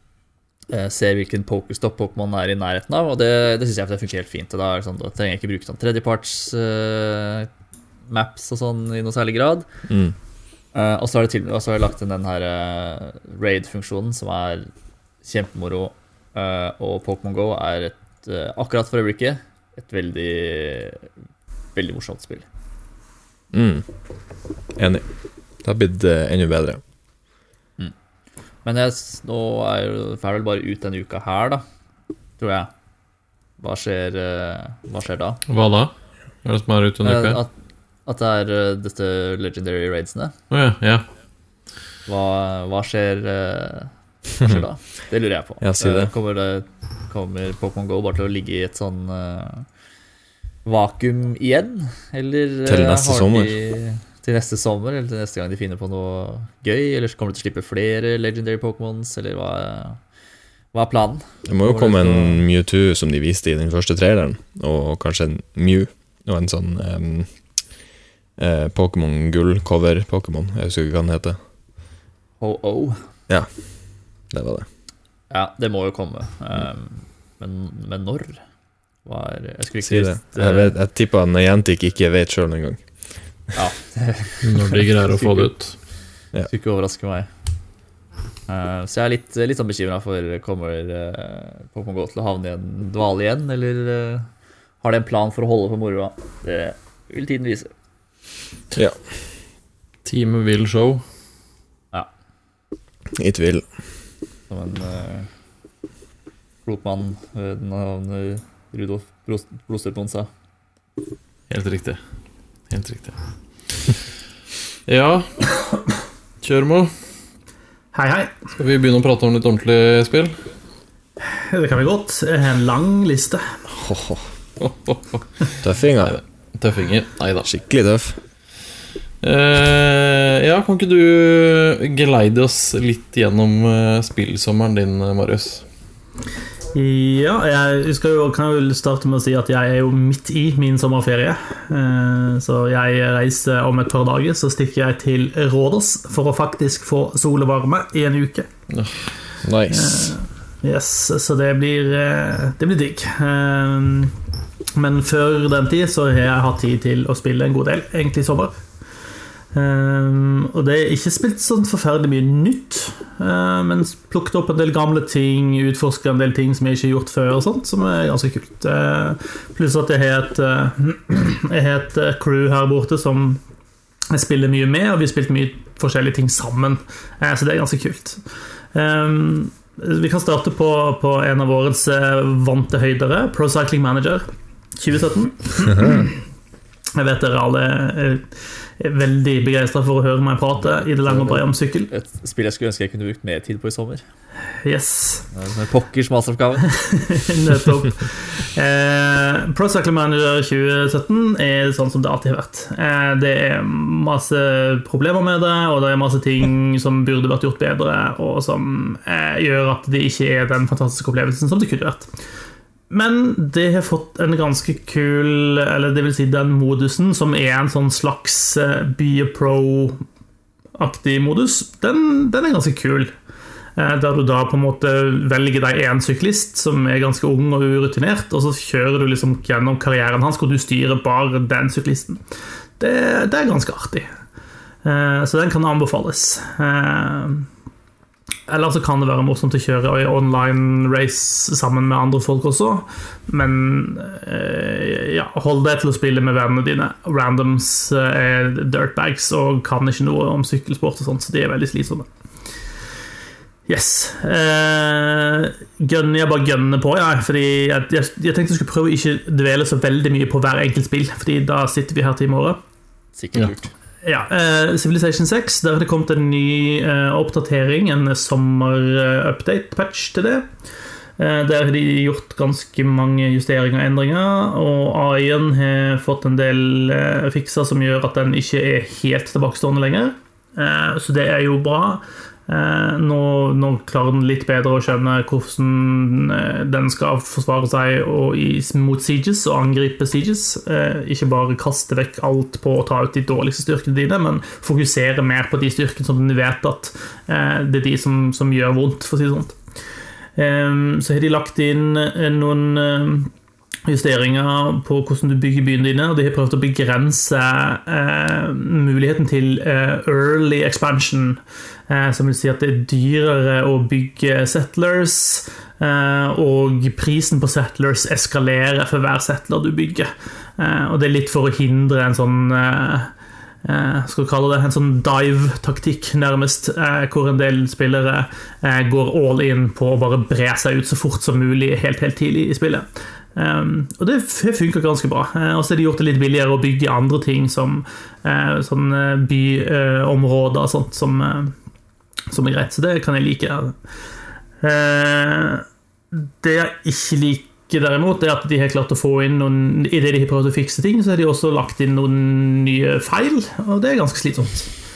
uh, se hvilken Pokéstop Pokémon er i nærheten av, og det, det synes jeg det funker helt fint, og da, er det sånn, da trenger jeg ikke bruke sånn tredjeparts uh, maps og sånn i noe særlig grad. mm. uh, Og så har det til og så har jeg lagt inn den her uh, raid-funksjonen som er kjempemoro, uh, og Pokémon Go er et, uh, akkurat for øyeblikket et veldig veldig morsomt spill. mm. Enig. Det har blitt uh, enda bedre. mm. Men jeg, nå er jo vel bare ut denne uka her da, tror jeg. Hva skjer, uh, hva skjer da? Hva da? Hva er det som er ute denne uka? Uh, at At det er uh, dette legendary raidsene. oh, ja, ja. Hva, hva skjer uh, Hva skjer da? Det lurer jeg på. Ja, si det. uh, Kommer, det, kommer Pokémon Go bare til å ligge i et sånn uh, vakuum igjen? Eller uh, til neste sommer de, Til neste sommer, eller til neste gang de finner på noe gøy? Eller kommer de til å slippe flere legendary Pokémons? Eller hva, Hva er planen? Det må jo komme en Mewtwo som de viste i den første traileren, og kanskje en Mew, og en sånn um, uh, Pokémon Gull-cover Pokémon, jeg husker ikke hva den heter. Ho-oh. Ja, det var det. Ja, det må jo komme. Um, men, men når? Hva er, jeg skulle ikke Si det. visst, Jeg, vet, jeg tipper at Niantic ikke vet selv en gang. Ja, Når de greier å få det ut. Ja. skulle ikke overraske meg. Uh, så jeg er litt, litt sånn bekymret for kommer uh, Pokémon Go til å havne i en dvale igjen, eller uh, har de en plan for å holde på moroa? Det vil tiden vise. Ja, Teamet vil show. i tvil. Som en uh, klokmann ved navn Rudolf Blodstøtmoen sa. Helt riktig. Helt riktig. Ja, kjør må. Hei, hei. Skal vi begynne å prate om litt ordentlig spill? Det kan vi godt. Jeg har en lang liste. Ho, ho. Tøffinger. Tøffinger. Neida. Skikkelig tøff. Eh, ja, kan ikke du geleide oss litt gjennom eh, spillsommeren din, Marius? Ja, jeg skal jo, kan jo starte med å si at jeg er jo midt i min sommerferie. Eh, Så jeg reiser om et par dager, så stikker jeg til Rådås for å faktisk få sol og varme i en uke. Nice. Yes, så det blir, eh, det blir digg. Eh, Men før den tid så har jeg hatt tid til å spille en god del, egentlig i sommer. Um, og det er ikke spilt sånn forferdelig mye nytt, uh, men plukket opp en del gamle ting, utforsket en del ting som jeg ikke har gjort før og sånt, som er ganske kult. Uh, pluss at jeg har et, uh, jeg har et crew her borte som jeg spiller mye med, og vi har spilt mye forskjellige ting sammen, uh, så det er ganske kult. Um, vi kan starte på, på en av årets uh, vante høydere, Pro Cycling Manager tjue sytten. Jeg vet dere alle er veldig begeistret for å høre meg prate i det lange og breie om sykkel. Et spill jeg skulle ønske jeg kunne brukt mer tid på i sommer. Yes. Med pokkers masteroppgave. Nettopp. eh, Pro Cycling Manager tjue sytten er sånn som det alltid har vært. Eh, det er masse problemer med det, og det er masse ting som burde vært gjort bedre, og som eh, gjør at det ikke er den fantastiske opplevelsen som det kunne vært. Men det har fått en ganske kul, eller det vil si den modusen, som er en sånn slags Be a Pro-aktig modus, den, den er ganske kul. Der du da på en måte velger deg en syklist som er ganske ung og urutinert, og så kjører du liksom gjennom karrieren hans, hvor du styrer bare den syklisten. Det, det er ganske artig. Så den kan anbefales. Eller så kan det være morsomt å kjøre i online race sammen med andre folk også. Men ja, hold deg til å spille med vennene dine. Randoms er dirtbags og kan ikke noe om sykkelsport og sånt, så de er veldig slitsomme. Yes. Eh, gønner jeg bare gønner på, ja, fordi jeg, jeg, jeg tenkte jeg skulle prøve å ikke dvele så veldig mye på hver enkelt spill, fordi da sitter vi her til i morgen. Sikkert lurt. Ja. Ja, uh, Civilization seks, der har det kommet en ny uh, oppdatering, en sommer-update-patch til det. Uh, der har de gjort ganske mange justeringer og endringer, og A I-en har fått en del uh, fikser som gjør at den ikke er helt tilbakestående lenger. Uh, så det er jo bra. Uh, nå, nå klarer den litt bedre å skjønne hvordan uh, den skal forsvare seg og i, mot sieges og angripe sieges. Uh, ikke bare kaste vekk alt på å ta ut de dårligste styrkene dine, men fokusere mer på de styrkene som den vet at uh, det er de som, som gjør vondt, for å si det sånt. Um, så har de lagt inn uh, noen uh, justeringer på hvordan du bygger byene dine, og de har prøvd å begrense uh, muligheten til uh, early expansion, som vil si at det er dyrere å bygge settlers, og prisen på settlers eskalerer for hver settler du bygger. Og det er litt for å hindre en sånn, skal vi kalle det, en sånn dive-taktikk nærmest, hvor en del spillere går all in på å bare bre seg ut så fort som mulig helt, helt tidlig i spillet. Um, og det funker ganske bra. uh, og så er det gjort det litt billigere å bygge andre ting som uh, sånn byområder uh, og sånt som, uh, som er greit, så det kan jeg like. uh, det jeg ikke liker derimot er at de har klart å få inn noen, i det de har prøvd å fikse ting, så har de også lagt inn noen nye feil, og det er ganske slitsomt.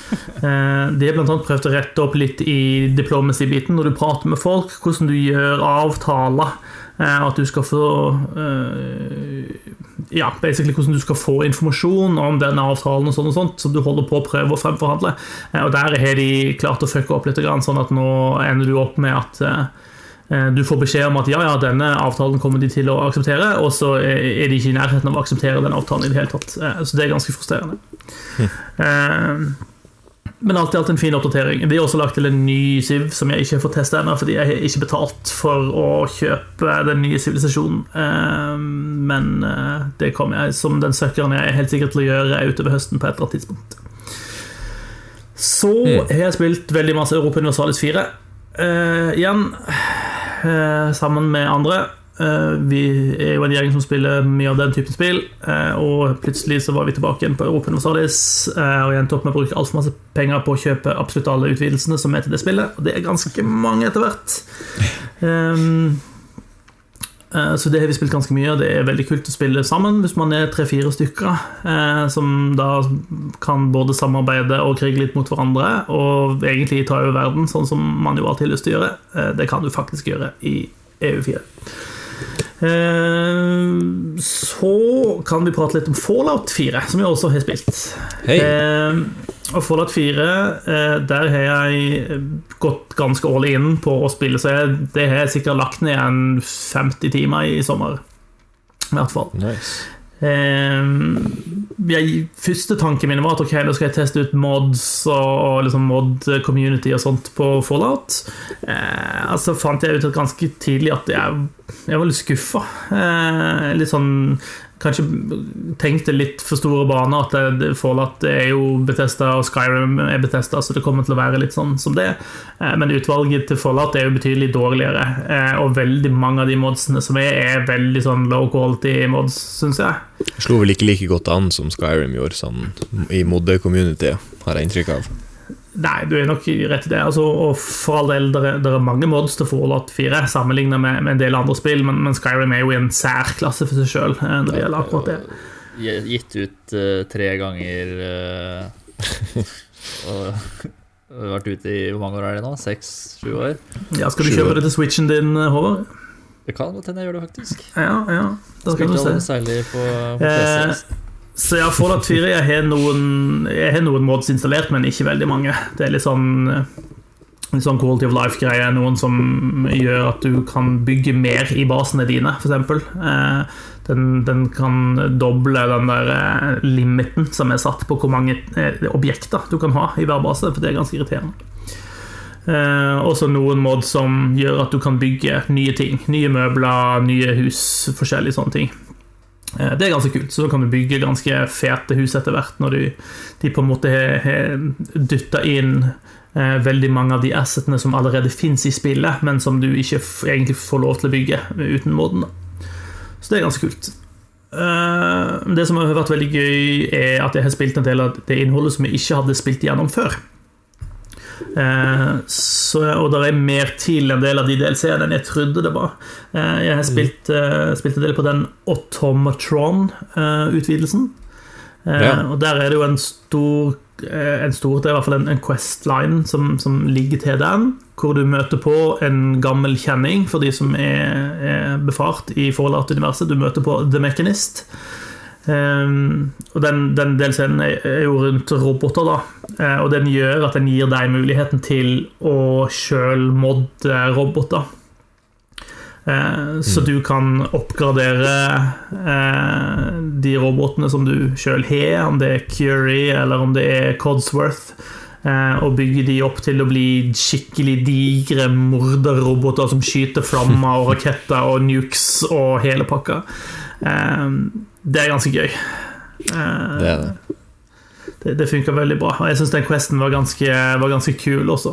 Eh, de har blant annet prøvd å rette opp litt i diplomacy-biten når du prater med folk, hvordan du gjør avtaler, eh, at du skal få eh, ja, basically hvordan du skal få informasjon om denne avtalen og sånn og sånt, som du holder på å prøve å fremforhandle. Eh, og der har de klart å fucke opp litt, sånn at nå ender du opp med at eh, du får beskjed om at ja, ja, denne avtalen kommer de til å akseptere, og så er de ikke i nærheten av å akseptere den avtalen i det hele tatt. Så det er ganske frustrerende. Mm. Men alt i alt en fin oppdatering. De har også lagt til en ny Civ som jeg ikke har fått testet ennå, fordi jeg har ikke betalt for å kjøpe den nye sivilisasjonen. Men det kommer jeg, som den søkkeren jeg er helt sikkert til å gjøre utover høsten på et eller annet tidspunkt. Så har jeg spilt veldig masse Europa Universalis fire. Uh, igjen uh, sammen med andre uh, vi er jo en gjeng som spiller mye av den typen spill, uh, og plutselig så var vi tilbake igjen på Europa Universalis, uh, og jeg endte opp med å bruke alt for masse penger på å kjøpe absolutt alle utvidelsene som er til det spillet, og det er ganske mange etter hvert. um, uh, så det har vi spilt ganske mye, og det er veldig kult å spille sammen hvis man er tre-fire stykker uh, som da kan både samarbeide og krige litt mot hverandre, og egentlig ta over verden, sånn som man jo alltid har lyst til å gjøre. Uh, det kan du faktisk gjøre i E U fire. Uh, så kan vi prate litt om Fallout fire, som jeg også har spilt. Hei. Uh, og Fallout fire, uh, der har jeg gått ganske all in på å spille, så jeg, det har jeg sikkert lagt ned en femti timer i sommer, i hvert fall. Nice. Uh, jeg, første tanken min var at ok, nå skal jeg teste ut mods og, og liksom mod community og sånt på Fallout. uh, Altså fant jeg ut at ganske tidlig at jeg, jeg var litt skuffet, uh, litt sånn kanskje tenkte litt for store baner, at det, det Fallout er jo Bethesda og Skyrim er Bethesda, så det kommer til å være litt sånn som det. Men utvalget til Fallout er jo betydelig dårligere, og veldig mange av de modsene som er, er veldig sånn low quality mods, synes jeg. Det slo vel ikke like godt an som Skyrim gjorde, sånn i modde-community, har jeg inntrykk av. Nei, du er nok rett i det, altså, og for all del, det er, det er mange mods til Fallout fire sammenlignet med, med en del andre spill, men, men Skyrim er jo i en særklasse for seg selv når det gjelder akkurat det. Gitt ut uh, tre ganger uh, og har vært ute i, hvor mange år er det nå? Seks, sju år? Ja, skal du kjøpe det til Switchen din, Håvard? Det kan godt hende jeg gjør det faktisk. Ja, ja, da skal du se. Særlig på, på P C. Eh, Så jeg har Fallout fire, jeg har, noen, jeg har noen mods installert, men ikke veldig mange. Det er litt sånn, litt sånn quality of life-greie, noen som gjør at du kan bygge mer i basene dine, for eksempel. Den, den kan doble den der limiten som er satt på hvor mange objekter du kan ha i hver base, for det er ganske irriterende. Også noen mods som gjør at du kan bygge nye ting, nye møbler, nye hus, forskjellige sånne ting. Det er ganske kult, så kan du bygge ganske fete hus etter hvert når du, de på en måte har, har dyttet inn eh, veldig mange av de assetene som allerede finnes i spillet, men som du ikke f- egentlig får lov til å bygge uten modden. Så det er ganske kult. Eh, det som har vært veldig gøy er at jeg har spilt en del av det innholdet som jeg ikke hadde spilt gjennom før. Uh, så, og der er mer til en del av de D L C-ene enn jeg trodde det var. uh, Jeg har spilt, uh, spilt en del på den Automatron-utvidelsen, uh, uh, ja. og der er det jo en stor, uh, en stor det er i hvert fall en, en questline som, som ligger til den, hvor du møter på en gammel kjenning for de som er, er befart i Fallout-universet. Du møter på The Mechanist. Um, og den, den delscenen er, er jo rundt roboter da, uh, og den gjør at den gir deg muligheten til å selv modde roboter, uh, mm. så du kan oppgradere uh, de robotene som du selv har, om det er Curie eller om det er Codsworth, uh, og bygge de opp til å bli skikkelig digre morderroboter som skyter flammer og raketter og nukes og hele pakka. um, Det er ganske gøy. uh, Det er det. Det, det funker veldig bra. Og jeg synes den questen var ganske, var ganske kul også.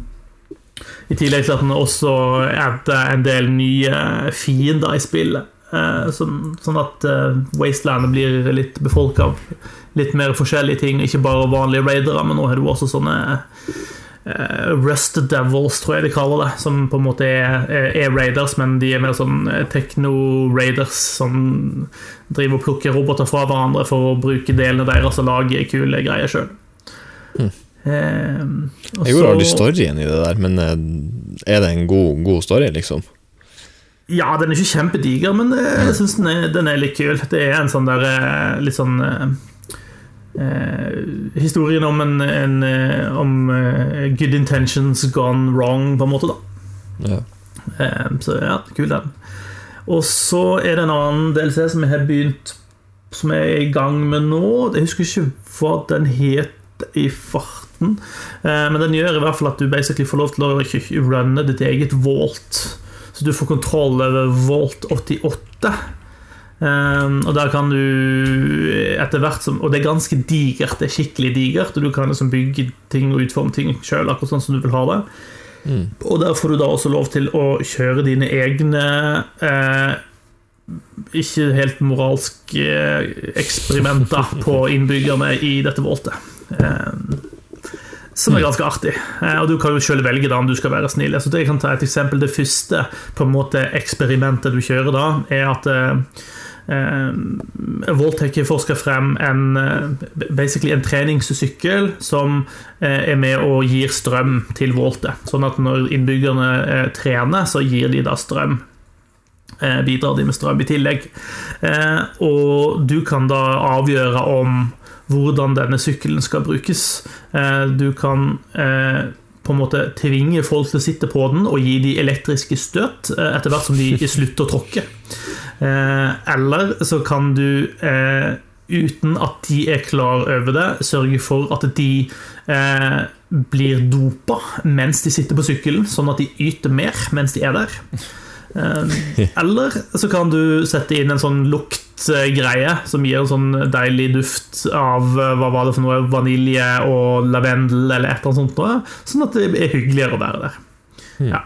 I tillegg til at den også hadde en del nye fiender i spillet, uh, som, sånn at uh, Wastelandet blir litt befolket av litt mer forskjellige ting, ikke bare vanlige raidere, men nå har du også sånne uh, Rust Devils, tror jeg de kaller det, som på en måte er, er raiders, men de er mer sånn techno-raiders som driver og plukker roboter fra hverandre for å bruke delene deres og lage kule greier selv. Mm. Eh, Jeg gjorde aldri storyen i det der, men er det en god, god story, liksom? Ja, den er ikke kjempediger, men jeg synes den er, den er litt kul. Det er en sånn der litt sånn eh, historien om en, en om good intentions gone wrong, på en måte, da. Ja. Eh, så ja, kul den. Og så er det en annen D L C som jeg har begynt, som jeg er i gang med nå. Jeg husker ikke hva den het i farten. Men den gjør i hvert fall at du basically får lov til å runne ditt eget vault, så du får kontroll over vault åttiåtte, og der kan du etter hvert som, og det er ganske digert, det er skikkelig digert, og du kan liksom bygge ting og utforme ting selv akkurat sånn som du vil ha det. Mm. Og der får du da også lov til å kjøre dine egne eh, ikke helt moralske eksperimenter på innbyggerne i dette vaultet, eh, som er ganske artig, og du kan jo selv velge da om du skal være snill. Så jeg kan ta et eksempel. Det første på en måte eksperimentet du kjører da er at eh, Vault-Tech forsker frem en, basically en treningssykkel som eh, er med og gir strøm til Vaultet, sånn at når innbyggerne eh, trener, så gir de da strøm, eh, bidrar de med strøm i tillegg, eh, og du kan da avgjøre om hvordan denne sykkelen skal brukes. Du kan på en måte tvinge folk til å sitte på den og gi de elektriske støt etter hvert som de slutter å tråkke. Eller så kan du, uten at de er klar over det, sørge for at de blir dopa mens de sitter på sykkelen, sånn at de yter mer mens de er der. Eller så kan du sette inn en sånn luktgreie som gir en sånn deilig duft av, hva var det for noe, vanilje og lavendel eller et eller annet sånt noe, sånn at det er hyggeligere å være der. Ja.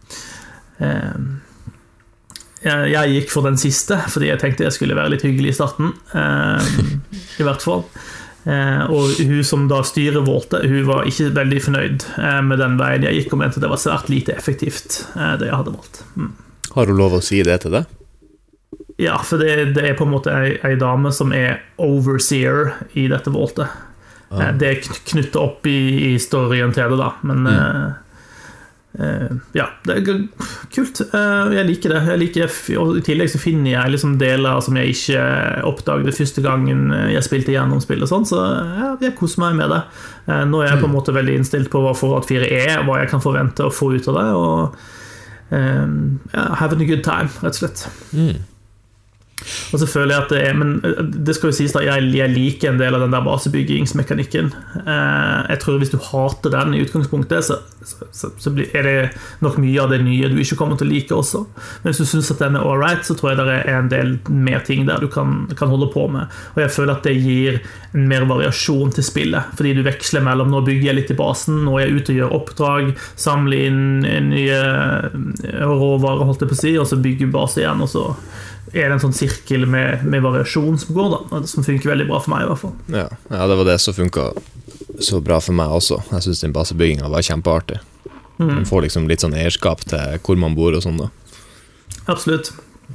Jeg, jeg gikk for den siste, fordi jeg tenkte jeg skulle være litt hyggelig i starten, i hvert fall. Og hun som da styrer Vaultet, hun var ikke veldig fornøyd med den veien jeg gikk, og mente det var svært lite effektivt, det jeg hadde valgt. Mm. Har du lov å si det til deg? Ja, for det, det er på en måte en, en dame som er overseer i dette Vaultet. Ah. Det er knyttet opp i, i storyen til det da, men mm. uh, uh, ja, det er kult. Uh, jeg liker det. Jeg liker, og i tillegg så finner jeg liksom deler som jeg ikke oppdaget første gangen jeg spilte gjennom spill og sånn, så ja, jeg koser meg med det. Uh, nå er jeg på en måte veldig innstilt på hva Fallout fire er, hva jeg kan forvente å få ut av det, og Um, yeah, having a good time, rett og slett. Mm. Og så føler jeg at det er, men det skal jo sies da, jeg, jeg liker en del av den der basebyggingsmekanikken. uh, Jeg tror hvis du hater den i utgangspunktet, så, så, så er det nok mye av det nye du ikke kommer til å like også. Men hvis du synes at den er all right, så tror jeg det er en del mer ting der du kan, kan holde på med. Og jeg føler at det gir en mer variasjon til spillet, fordi du veksler mellom, nå bygger jeg litt i basen, nå er jeg ute og gjør oppdrag, samle inn nye råvarer, holdt jeg på å si, og så bygge base igjen, og så er det en sånn sirkel med, med variasjon som går da, som funker veldig bra for meg i hvert fall. Ja, ja, det var det som funket så bra for meg også. Jeg synes den basebyggingen var kjempeartig. Mm. Man får liksom litt sånn eierskap til hvor man bor og sånn da. Absolutt.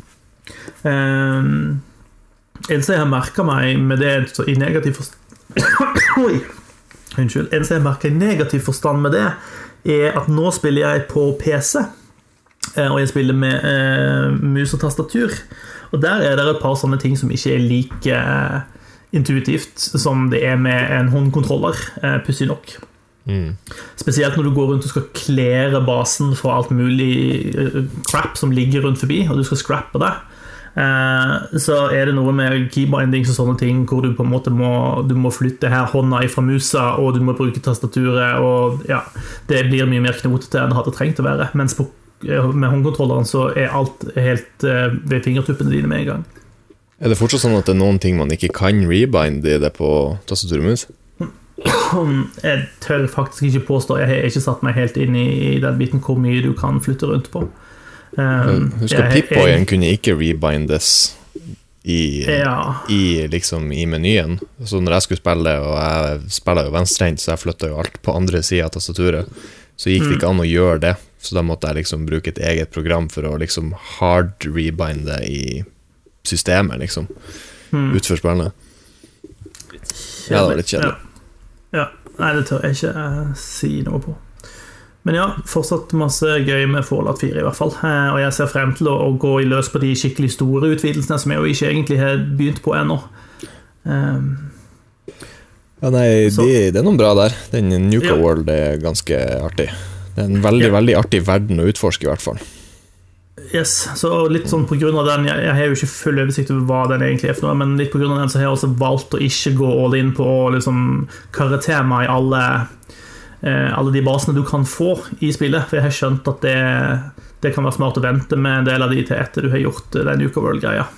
Um, eneste jeg har merket meg med det i negativ forstand Oi, unnskyld. Eneste jeg har merket i negativ forstand med det er at nå spiller jeg på P C, og jeg spiller med eh, mus og tastatur, og der er det et par sånne ting som ikke er like eh, intuitivt som det er med en håndkontroller, eh, pussig nok. Mm. Spesielt når du går rundt og skal klere basen for alt mulig eh, crap som ligger rundt forbi, og du skal scrappe det. Eh, så er det noe med keybindings og sånne ting hvor du på en måte må, du må flytte her hånda ifra musa, og du må bruke tastaturet, og ja, det blir mye mer knotete enn det hadde trengt å være, mens på med håndkontrolleren så er alt helt uh, ved fingertuppene dine med en gang. Er det fortsatt sånn at det er noen ting man ikke kan rebinde i det på tastatur og mus? Jeg tør faktisk ikke påstå, jeg har ikke satt meg helt inn i, i den biten hvor mye du kan flytte rundt på. Um, Husker Pip-Boyen kunne ikke rebindes i, ja. i, liksom, i menyen. Så når jeg skulle spille, og jeg spiller jo venstrehendt, så jeg flyttet jo alt på andre siden av tastaturet, så gikk det ikke an å gjøre det. Så da måtte jeg liksom bruke et eget program for å liksom hard rebinde i systemet, liksom, mm. utfor spillene. Ja, det var litt kjedelig. Ja. Ja. Nei, det tør jeg ikke eh, si noe på. Men ja, fortsatt masse gøy med Fallout fire i hvert fall. Eh, og jeg ser frem til å, å gå i løs på de skikkelig store utvidelsene som jeg jo ikke egentlig har begynt på ennå. Um, ja, nei, de, det er noe bra der. Den Nuka ja. World er ganske artig. Det er en veldig, ja. veldig artig verden å utforske i hvert fall. Yes, så litt sånn på grunn av den, jeg, jeg har jo ikke full oversikt over hva den egentlig er for noe, men litt på grunn av den så har jeg også valgt å ikke gå all in på liksom karatema i alle, eh, alle de basene du kan få i spillet, for jeg har skjønt at det, det kan være smart å vente med en del av de til etter du har gjort den Nuka World-greia.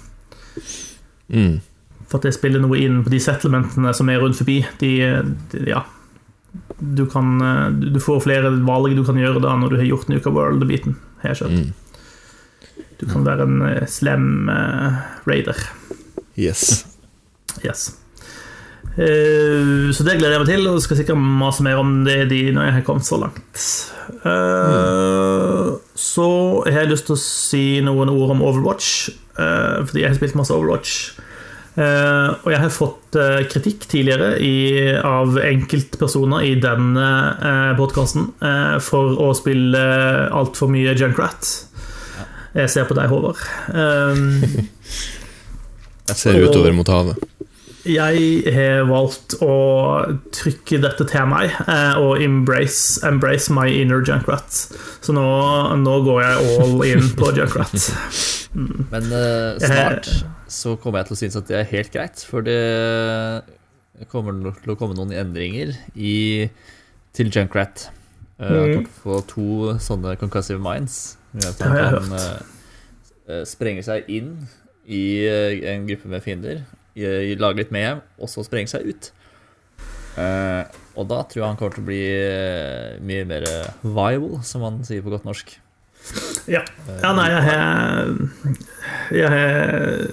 Mm. For at det spiller noe inn på de settlementene som er rundt forbi, de, de ja, du kan, du får flere valg du kan gjøre da når du har gjort Nuka World-biten, har jeg skjønt. Mm. Du kan være en slem uh, raider. Yes. Yes. Uh, så det gleder jeg meg til, og skal sikkert masse mer om det de når jeg har kommet så langt. Uh, mm. Så jeg har lyst til å si noen ord om Overwatch, uh, fordi jeg har spilt masse Overwatch. Uh, og jeg har fått uh, kritikk tidligere i, av enkeltpersoner i denne uh, podcasten uh, for å spille alt for mye Junkrat. Jeg ser på deg, Håvard. Um, jeg ser utover mot havet. Jeg har valgt å trykke dette til meg og embrace, embrace my inner Junkrat. Så nå, nå går jeg all in på Junkrat. Mm. Men uh, snart så kommer jeg til å synes at det er helt greit, for det kommer til å komme noen endringer i, til Junkrat. Uh, mm. Jeg kan få to sånne concussive minds. At han kan uh, sprenge seg inn i uh, en gruppe med fiender, uh, lage litt med, og så sprenge seg ut. Uh, og da tror jeg han kommer til å bli uh, mye mer viable, som man sier på godt norsk. Ja, ja nei, jeg har Jeg har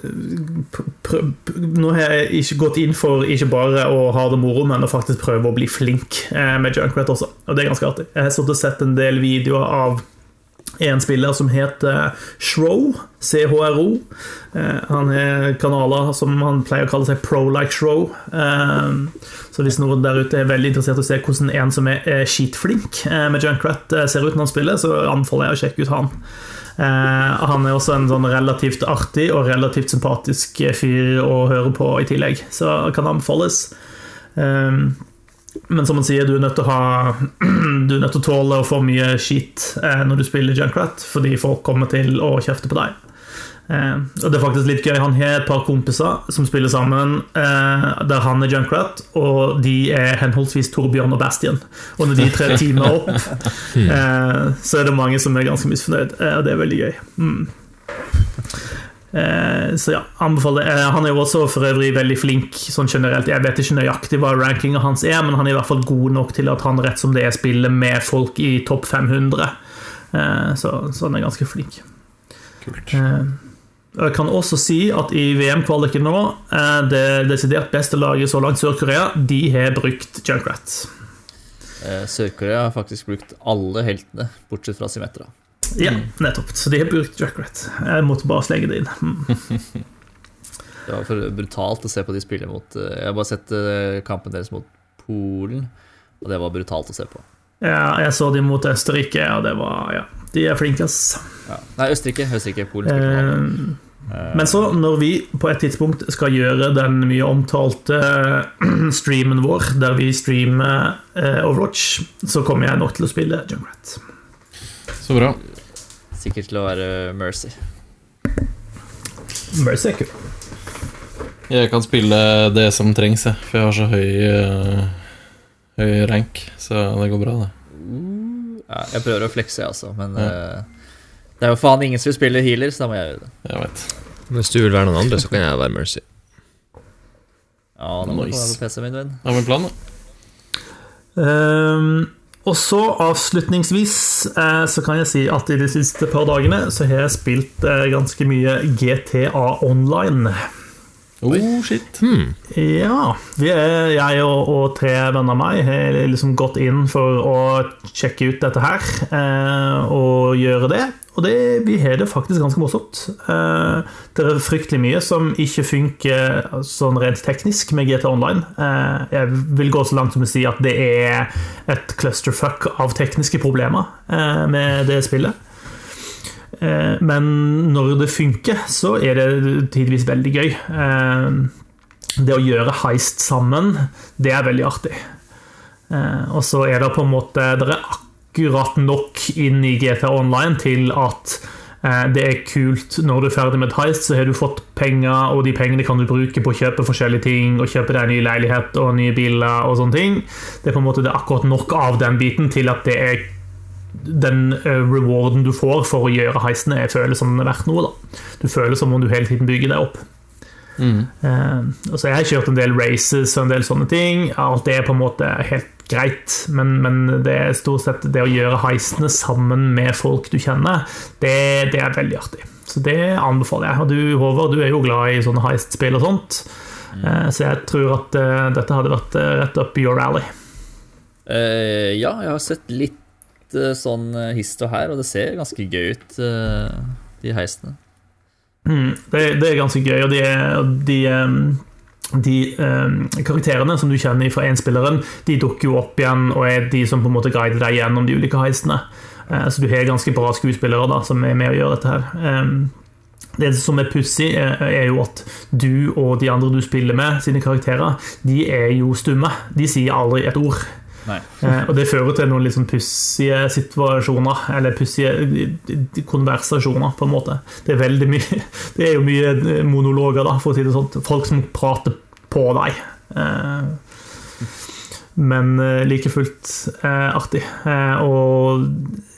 Nå har jeg ikke gått inn for ikke bare å ha det moro, men å faktisk prøve å bli flink med Junkrat også, og det er ganske artig. Jeg har stått og sett en del videoer av en spiller som heter Shro, C H R O. Han har kanaler som han pleier å kalle seg Pro-like Shro. Så hvis noen der ute er veldig interessert i å se hvordan en som er skitflink med Junkrat ser ut når han spiller, så anbefaler jeg å sjekke ut han. Han er også en sånn relativt artig og relativt sympatisk fyr å høre på i tillegg, så kan anbefales. Men som man sier, du er nødt til å ha du er nødt til å tåle å få mye skit eh, når du spiller Junkrat, fordi folk kommer til å kjefte på deg. Eh, og det er faktisk litt gøy. Han har et par kompiser som spiller sammen, eh, der han er Junkrat, og de er henholdsvis Torbjørn og Bastian. Og når de tre teamer opp, eh, så er det mange som er ganske misfornøyd, eh, og det er veldig gøy. Mm. Så ja, anbefaler det. Han er jo også for øvrig veldig flink sånn generelt. Jeg vet ikke nøyaktig hva rankinget hans er, men han er i hvert fall god nok til at han rett som det er spiller med folk i topp fem hundre. Så, så han er ganske flink. Kult. Jeg kan også si at i V M-kvaliken nå, det desidert beste laget så langt, Sør-Korea, de har brukt Junkrat. Sør-Korea har faktisk brukt alle heltene, bortsett fra Symmetra. Ja, nettopp. Så de har brukt Junkrat. Jeg måtte bare slenge det inn. Mm. Det var for brutalt å se på de spillene mot Jeg har bare sett kampen deres mot Polen, og det var brutalt å se på. Ja, jeg så de mot Østerrike, og det var, ja, de er flinkes. Ja. Nei, Østerrike, Østerrike, Polen eh, Men så, når vi på et tidspunkt skal gjøre den mye omtalte streamen vår, der vi streamer eh, Overwatch, så kommer jeg nok til å spille Junkrat. Så bra. Sikkert til å være Mercy. Mercy er kul. Jeg kan spille det som trengs, jeg, for jeg har så høy uh, høy rank, så det går bra, det. Uh, ja, jeg prøver å flekse, jeg også, men ja. uh, det er jo faen ingen som vil spille healer, så da må jeg gjøre det. Jeg vet. Hvis du vil være noen andre, så kan jeg være Mercy. Ja, da må nice. du på P C, min venn. Hva med planen, da? Um, og så avslutningsvis eh, så kan jeg si at i de siste par dagene så har jeg spilt eh, ganske mye G T A Online. Oh, shit. Hmm. Ja, vi er, jeg og, og tre venner av meg har liksom gått inn for å sjekke ut dette her eh, og gjøre det. og det, vi har det faktisk ganske morsomt. Uh, det er fryktelig mye som ikke funker sånn rent teknisk med G T A Online. Uh, jeg vil gå så langt som å si at det er et clusterfuck av tekniske problemer uh, med det spillet. Uh, men når det funker, så er det tidvis veldig gøy. Uh, det å gjøre heist sammen, det er veldig artig. Uh, og så er det på en måte det er akkurat nok inn i G T A Online til at uh, det er kult når du er ferdig med et heist, så har du fått penger, og de pengene kan du bruke på å kjøpe forskjellige ting, og kjøpe deg en ny leilighet og nye biler og sånne ting. Det er på en måte det er akkurat nok av den biten til at det er den uh, rewarden du får for å gjøre heistene, jeg føler som den er verdt noe da. Du føler som om du hele tiden bygger deg opp. Mm. Uh, og så jeg har kjørt en del races og en del sånne ting. Alt det er på en måte helt greit, men, men det er stort sett det å gjøre heistene sammen med folk du kjenner, det, det er veldig artig. Så det anbefaler jeg. Og du, Håvard, du er jo glad i sånne heistspill og sånt, mm. uh, så jeg tror at uh, dette hadde vært uh, rett up your alley. Uh, ja, jeg har sett litt uh, sånn hist og her, og det ser ganske gøy ut, uh, de heistene. Mm, det, det er ganske gøy, og de, de, de um, karakterene som du kjenner fra enspilleren, de dukker jo opp igjen og er de som på en måte guider deg gjennom de ulike heistene. Uh, så du har ganske bra skuespillere da, som er med å gjøre dette her. Um, det som er pussig er, er jo at du og de andre du spiller med, sine karakterer, de er jo stumme. De sier aldri et ord. eh, og det fører til noen liksom pussige situasjoner eller pussige konversasjoner på en måte. Det er veldig mye det er jo mye monologer da, for å si det sånt. Folk som prater på deg eh, men eh, like fullt eh, artig eh, og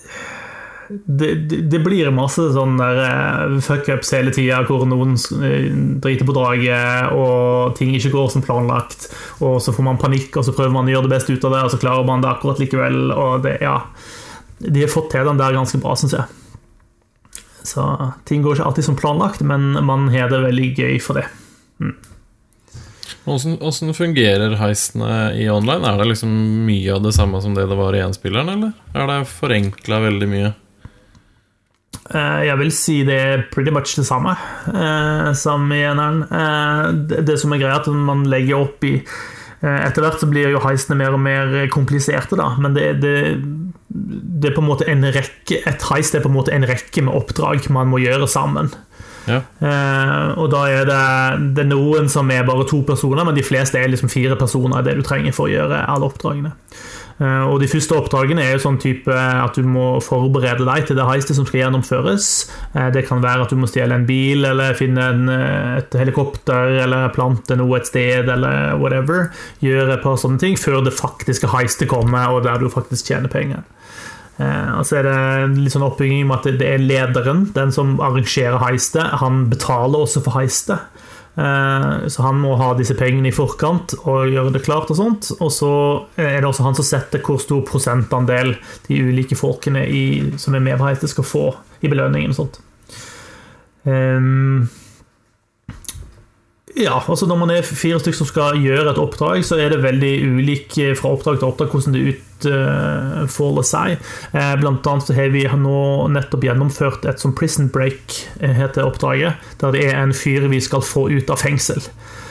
det, det, det blir masse sånn der uh, fuck-ups hele tiden hvor noen uh, driter på draget og ting ikke går som planlagt, og så får man panikk og så prøver man å gjøre det best ut av det, og så klarer man det akkurat likevel, og det, ja, de har fått til den der ganske bra, synes jeg. Så ting går ikke alltid som planlagt, men man har det veldig gøy for det. mm. Hvordan, hvordan fungerer heistene i online? Er det liksom mye av det samme som det det var i enspilleren, eller er det forenklet veldig mye? Jeg vil si det er pretty much det samme eh, som i eneren. Eh, det, det som er greia at man legger opp i eh, etter hvert så blir jo heistene mer og mer kompliserte da, men det, det, det er på en måte en rekke, et heist er på en måte en rekke med oppdrag man må gjøre sammen. Ja. Eh, og da er det, det er noen som er bare to personer, men de fleste er liksom fire personer det du trenger for å gjøre alle oppdragene. Uh, og de første oppdragene er jo sånn type at du må forberede deg til det heistet som skal gjennomføres. Uh, det kan være at du må stjele en bil, eller finne en, et helikopter, eller plante noe et sted, eller whatever. Gjøre et par sånne ting før det faktiske heistet kommer, og der du faktisk tjener penger. Uh, og så er det litt sånn oppbygging om at det er lederen, den som arrangerer heistet. Han betaler også for heistet. Så han må ha disse pengene i forkant og gjøre det klart og sånt, og så er det også han som setter hvor stor prosentandel de ulike folkene i, som er med på heistet skal få i belønningen og sånt. Um, ja, altså når man er fire stykker som skal gjøre et oppdrag, så er det veldig ulik fra oppdrag til oppdrag hvordan det utfolder seg. Blant annet så har vi nå nettopp gjennomført et som Prison Break heter oppdraget, der det er en fyr vi skal få ut av fengsel.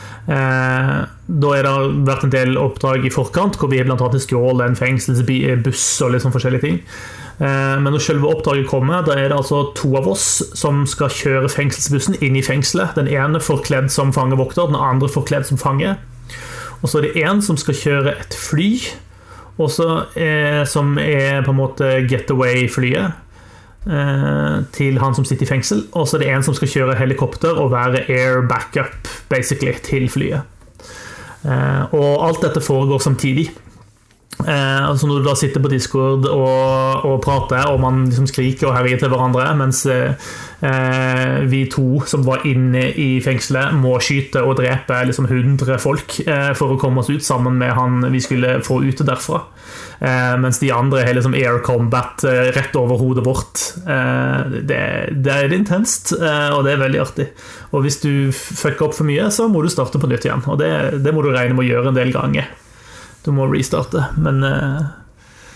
Da er det vært en del oppdrag i forkant, hvor vi blant annet stjålet en fengselsbuss og litt sånn forskjellige ting. Men når selve oppdraget kommer, da er det altså to av oss som skal kjøre fengselsbussen inn i fengselet. Den ene forkledd som fangevokter, den andre forkledd som fange. Og så er det en som skal kjøre et fly, også, eh, som er på en måte getaway-flyet eh, til han som sitter i fengsel. Og så er det en som skal kjøre helikopter og være air backup, basically, til flyet. Eh, og alt dette foregår samtidig. Eh, altså når du da sitter på Discord og, og prater, og man liksom skriker og herjer til hverandre, mens eh, vi to som var inne i fengselet må skyte og drepe liksom hundre folk eh, for å komme oss ut sammen med han vi skulle få ut derfra, eh, mens de andre har liksom air combat eh, rett over hodet vårt. eh, det, det er intenst, eh, og det er veldig artig, og hvis du fucker opp for mye, så må du starte på nytt igjen, og det, det må du regne med å gjøre en del ganger. Du må restarte, men uh,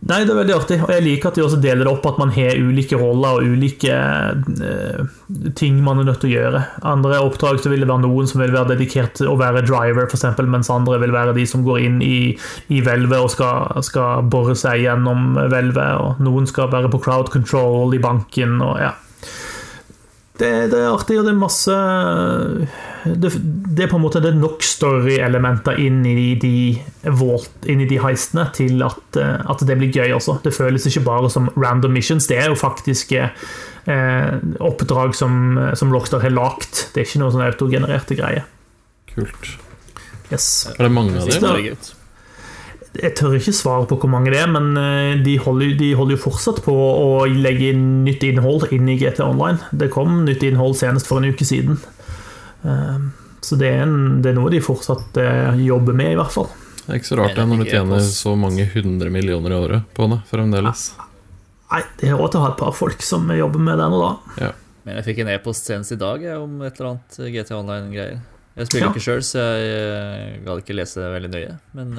Nei, det er veldig artig, og jeg liker at de også deler det opp at man har ulike roller og ulike eh, ting man er nødt til å gjøre. Andre oppdrag så vil det være noen som vil være dedikert til å være driver, for eksempel, mens andre vil være de som går inn i, i hvelvet og skal, skal borre seg gjennom hvelvet, og noen skal være på crowd control i banken, og ja. Det, det er artig, og det er masse det, det er på en måte det er nok story-elementer inn i de vault, inn i de heistene til at, at det blir gøy også. Det føles ikke bare som random missions, det er jo faktisk eh, oppdrag som, som Rockstar har lagt. Det er ikke noe sånn autogenererte greie. Kult. Yes. Er det mange av det? Jeg tør ikke svare på hvor mange det er, men de holder, de holder jo fortsatt på å legge inn nytt innhold inn i G T A Online. Det kom nytt innhold senest for en uke siden. Så det er, en, det er noe de fortsatt jobber med i hvert fall. Det er ikke så rart det når du tjener så mange hundre millioner i året på det, fremdeles. Nei, det er råd til å ha et par folk som jobber med det nå da. Ja. Men jeg fikk en e-post senest i dag om et eller annet G T A Online-greier. Jeg spiller ja. ikke selv, så jeg ga ikke lese det veldig nøye, men...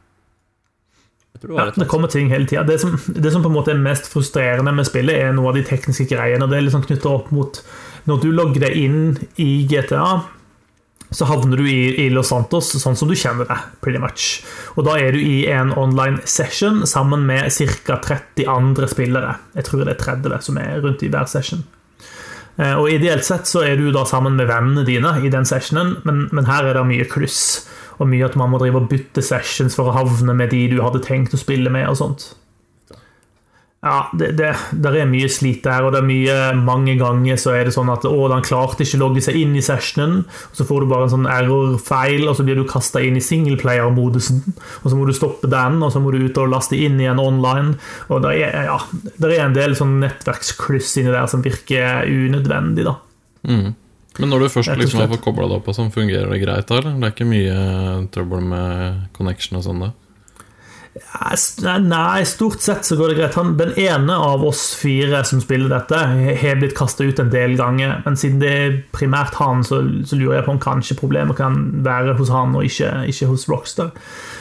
Ja, det kommer ting hele tiden. Det som, det som på en måte er mest frustrerende med spillet er noe av de tekniske greiene, og det er liksom knyttet opp mot når du logger deg inn i G T A, så havner du i, i Los Santos sånn som du kjenner det, pretty much. Og da er du i en online session sammen med cirka tretti andre spillere. Jeg tror det er tretti som er rundt i hver session. Og ideelt sett så er du da sammen med vennene dine i den sessionen, men, men her er det mye kluss. Og mye at man må drive og bytte sessions for å havne med de du hadde tenkt å spille med og sånt. Ja, det, det der er mye slit der, og det er mye, mange ganger så er det sånn at å, den klarte ikke logge seg inn i sessionen, og så får du bare en sånn error-feil, og så blir du kastet inn i singleplayer-modusen, og så må du stoppe den, og så må du ut og laste inn igjen online, og det er, ja, det er en del sånn nettverkskluss inni der som virker unødvendig da. Mhm. Men når du først liksom har fått koblet det opp og sånn, fungerer det greit da, eller? Det er ikke mye trøbbel med connection og sånn da? Nei, stort sett så går det greit. Den ene av oss fire som spiller dette har blitt kastet ut en del ganger, men siden det er primært han, så, så lurer jeg på om kanskje problemet kan være hos han og ikke, ikke hos Rockstar.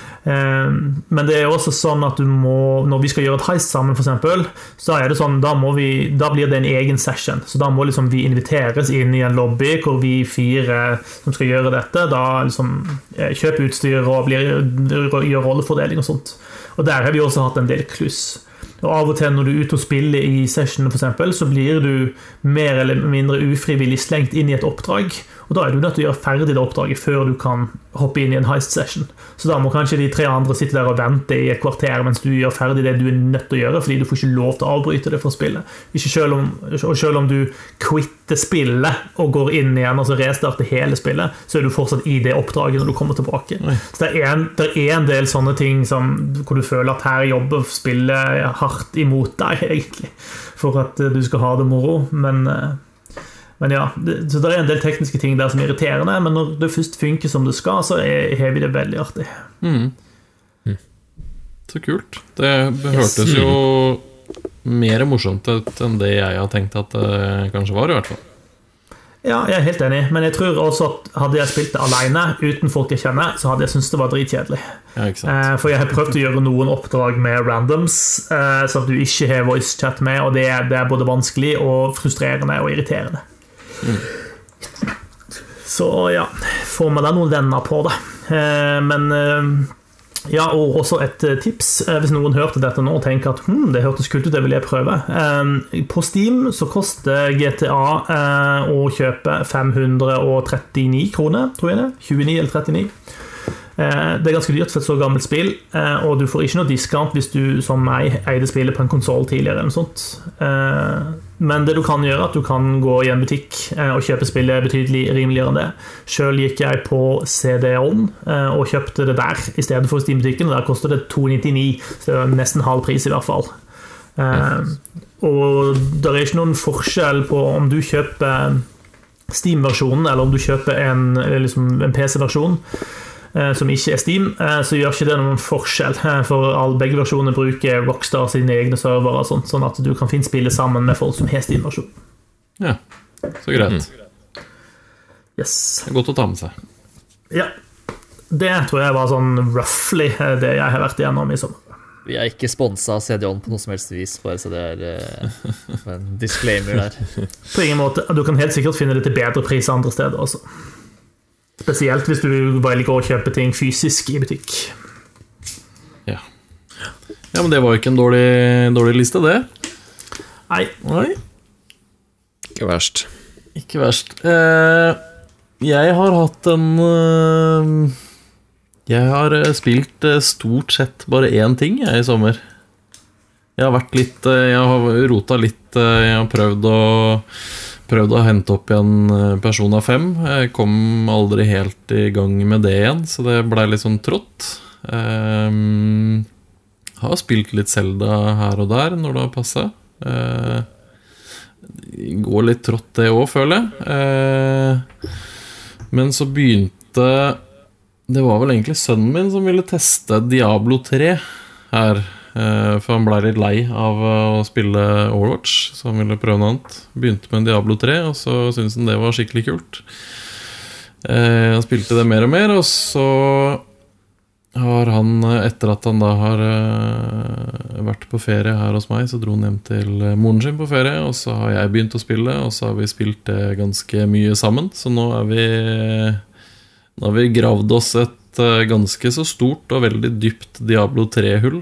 Men det er også sånn at du må, når vi skal gjøre et heist sammen for eksempel, så er det sånn, da, må vi, da blir det en egen session, så da må liksom vi inviteres inn i en lobby hvor vi fire som skal gjøre dette, da liksom kjøpe utstyr og blir, gjør rollefordeling og sånt, og der har vi også hatt en del kluss. Og av og til når du er ute og spiller i sessionen for eksempel, så blir du mer eller mindre ufrivillig slengt inn i et oppdrag, og da er du nødt til å gjøre ferdig det oppdraget før du kan hoppe inn i en heist session. Så da må kanskje de tre andre sitte der og vente i et kvarter mens du gjør ferdig det du er nødt til å gjøre, fordi du får ikke lov til å avbryte det for spillet. Ikke selv om, og selv om du quitter spillet og går inn igjen, altså restarter hele spillet, så er du fortsatt i det oppdraget når du kommer tilbake. Oi. Så det er, en, det er en del sånne ting som, hvor du føler at her jobber spillet hardt imot deg egentlig, for at du skal ha det moro, men... Men ja, det, så det er en del tekniske ting der som er irriterende, men når det først funker som det skal, så er, er vi det veldig artig. Mm. Mm. Så kult. Det hørtes yes. jo mer morsomt ut enn det jeg har tenkt at det kanskje var i hvert fall. Ja, jeg er helt enig, men jeg tror også at hadde jeg spilt det alene, uten folk jeg kjenner, så hadde jeg syntes det var dritkjedelig. Ja, ikke sant. For jeg har prøvd å gjøre noen oppdrag med randoms, så at du ikke har voice chat med, og det er, det er både vanskelig og frustrerende og irriterende. Mm. Så ja, får man da noen venner på det. Men ja, og også et tips, hvis noen hørte dette nå og tenker at hm, det hørtes kult ut, det vil jeg prøve. På Steam så koster G T A å kjøpe fem hundre trettini kroner, tror jeg det, tjueni eller trettini. Det er ganske dyrt for et så gammelt spill, og du får ikke noe discount hvis du som meg eide spillet på en konsol tidligere eller noe sånt. Men det du kan gjøre er at du kan gå i en butikk og kjøpe spillet betydelig rimeligere enn det. Selv gikk jeg på C D-on og kjøpte det der i stedet for Steam-butikken, og der koster det to nittini, så det er nesten halv pris i hvert fall. Og det er ikke noen forskjell på om du kjøper Steam-versjonen eller om du kjøper en, liksom en P C-versjon som ikke er Steam, så gjør ikke det noen forskjell, for alle begge versjoner bruker Rockstar sine egne server og sånt, sånn at du kan finne spillet sammen med folk som har Steam-versjon. Ja, så greit. Mm. Yes. Det er godt å ta med seg. Ja, det tror jeg var sånn roughly det jeg har vært igjennom i sommer. Vi er ikke sponset av C D O N på noe som helst vis, bare så det er uh, en disclaimer der. På ingen måte. Du kan helt sikkert finne det til bedre pris andre steder også. Spesielt hvis du velger å kjøpe ting fysisk i butikk. Ja. Ja, men det var jo ikke en dårlig, dårlig liste, det. Nei. Nei. Ikke verst. Ikke verst. Eh, jeg har hatt en eh, Jeg har spilt eh, stort sett bare én ting jeg, i sommer. Jeg har vært litt eh, Jeg har rota litt eh, Jeg har prøvd å Prøvd å hente opp igjen Persona fem. Jeg kom aldri helt i gang med det igjen, så det ble litt sånn trått. Um, har spilt litt Zelda her og der når det har passet. Uh, går litt trått det også, føler jeg. Uh, men så begynte Det var vel egentlig sønnen min som ville teste Diablo tre her. For han ble litt lei av å spille Overwatch, så han ville prøve noe annet. Begynte med Diablo tre, og så syntes han det var skikkelig kult. Han spilte det mer og mer, og så har han, etter at han da har vært på ferie her hos meg, så dro han hjem til moren sin på ferie, og så har jeg begynt å spille, og så har vi spilt det ganske mye sammen. Så nå er vi Nå har vi gravd oss et ganske så stort og veldig dypt Diablo tre-hull,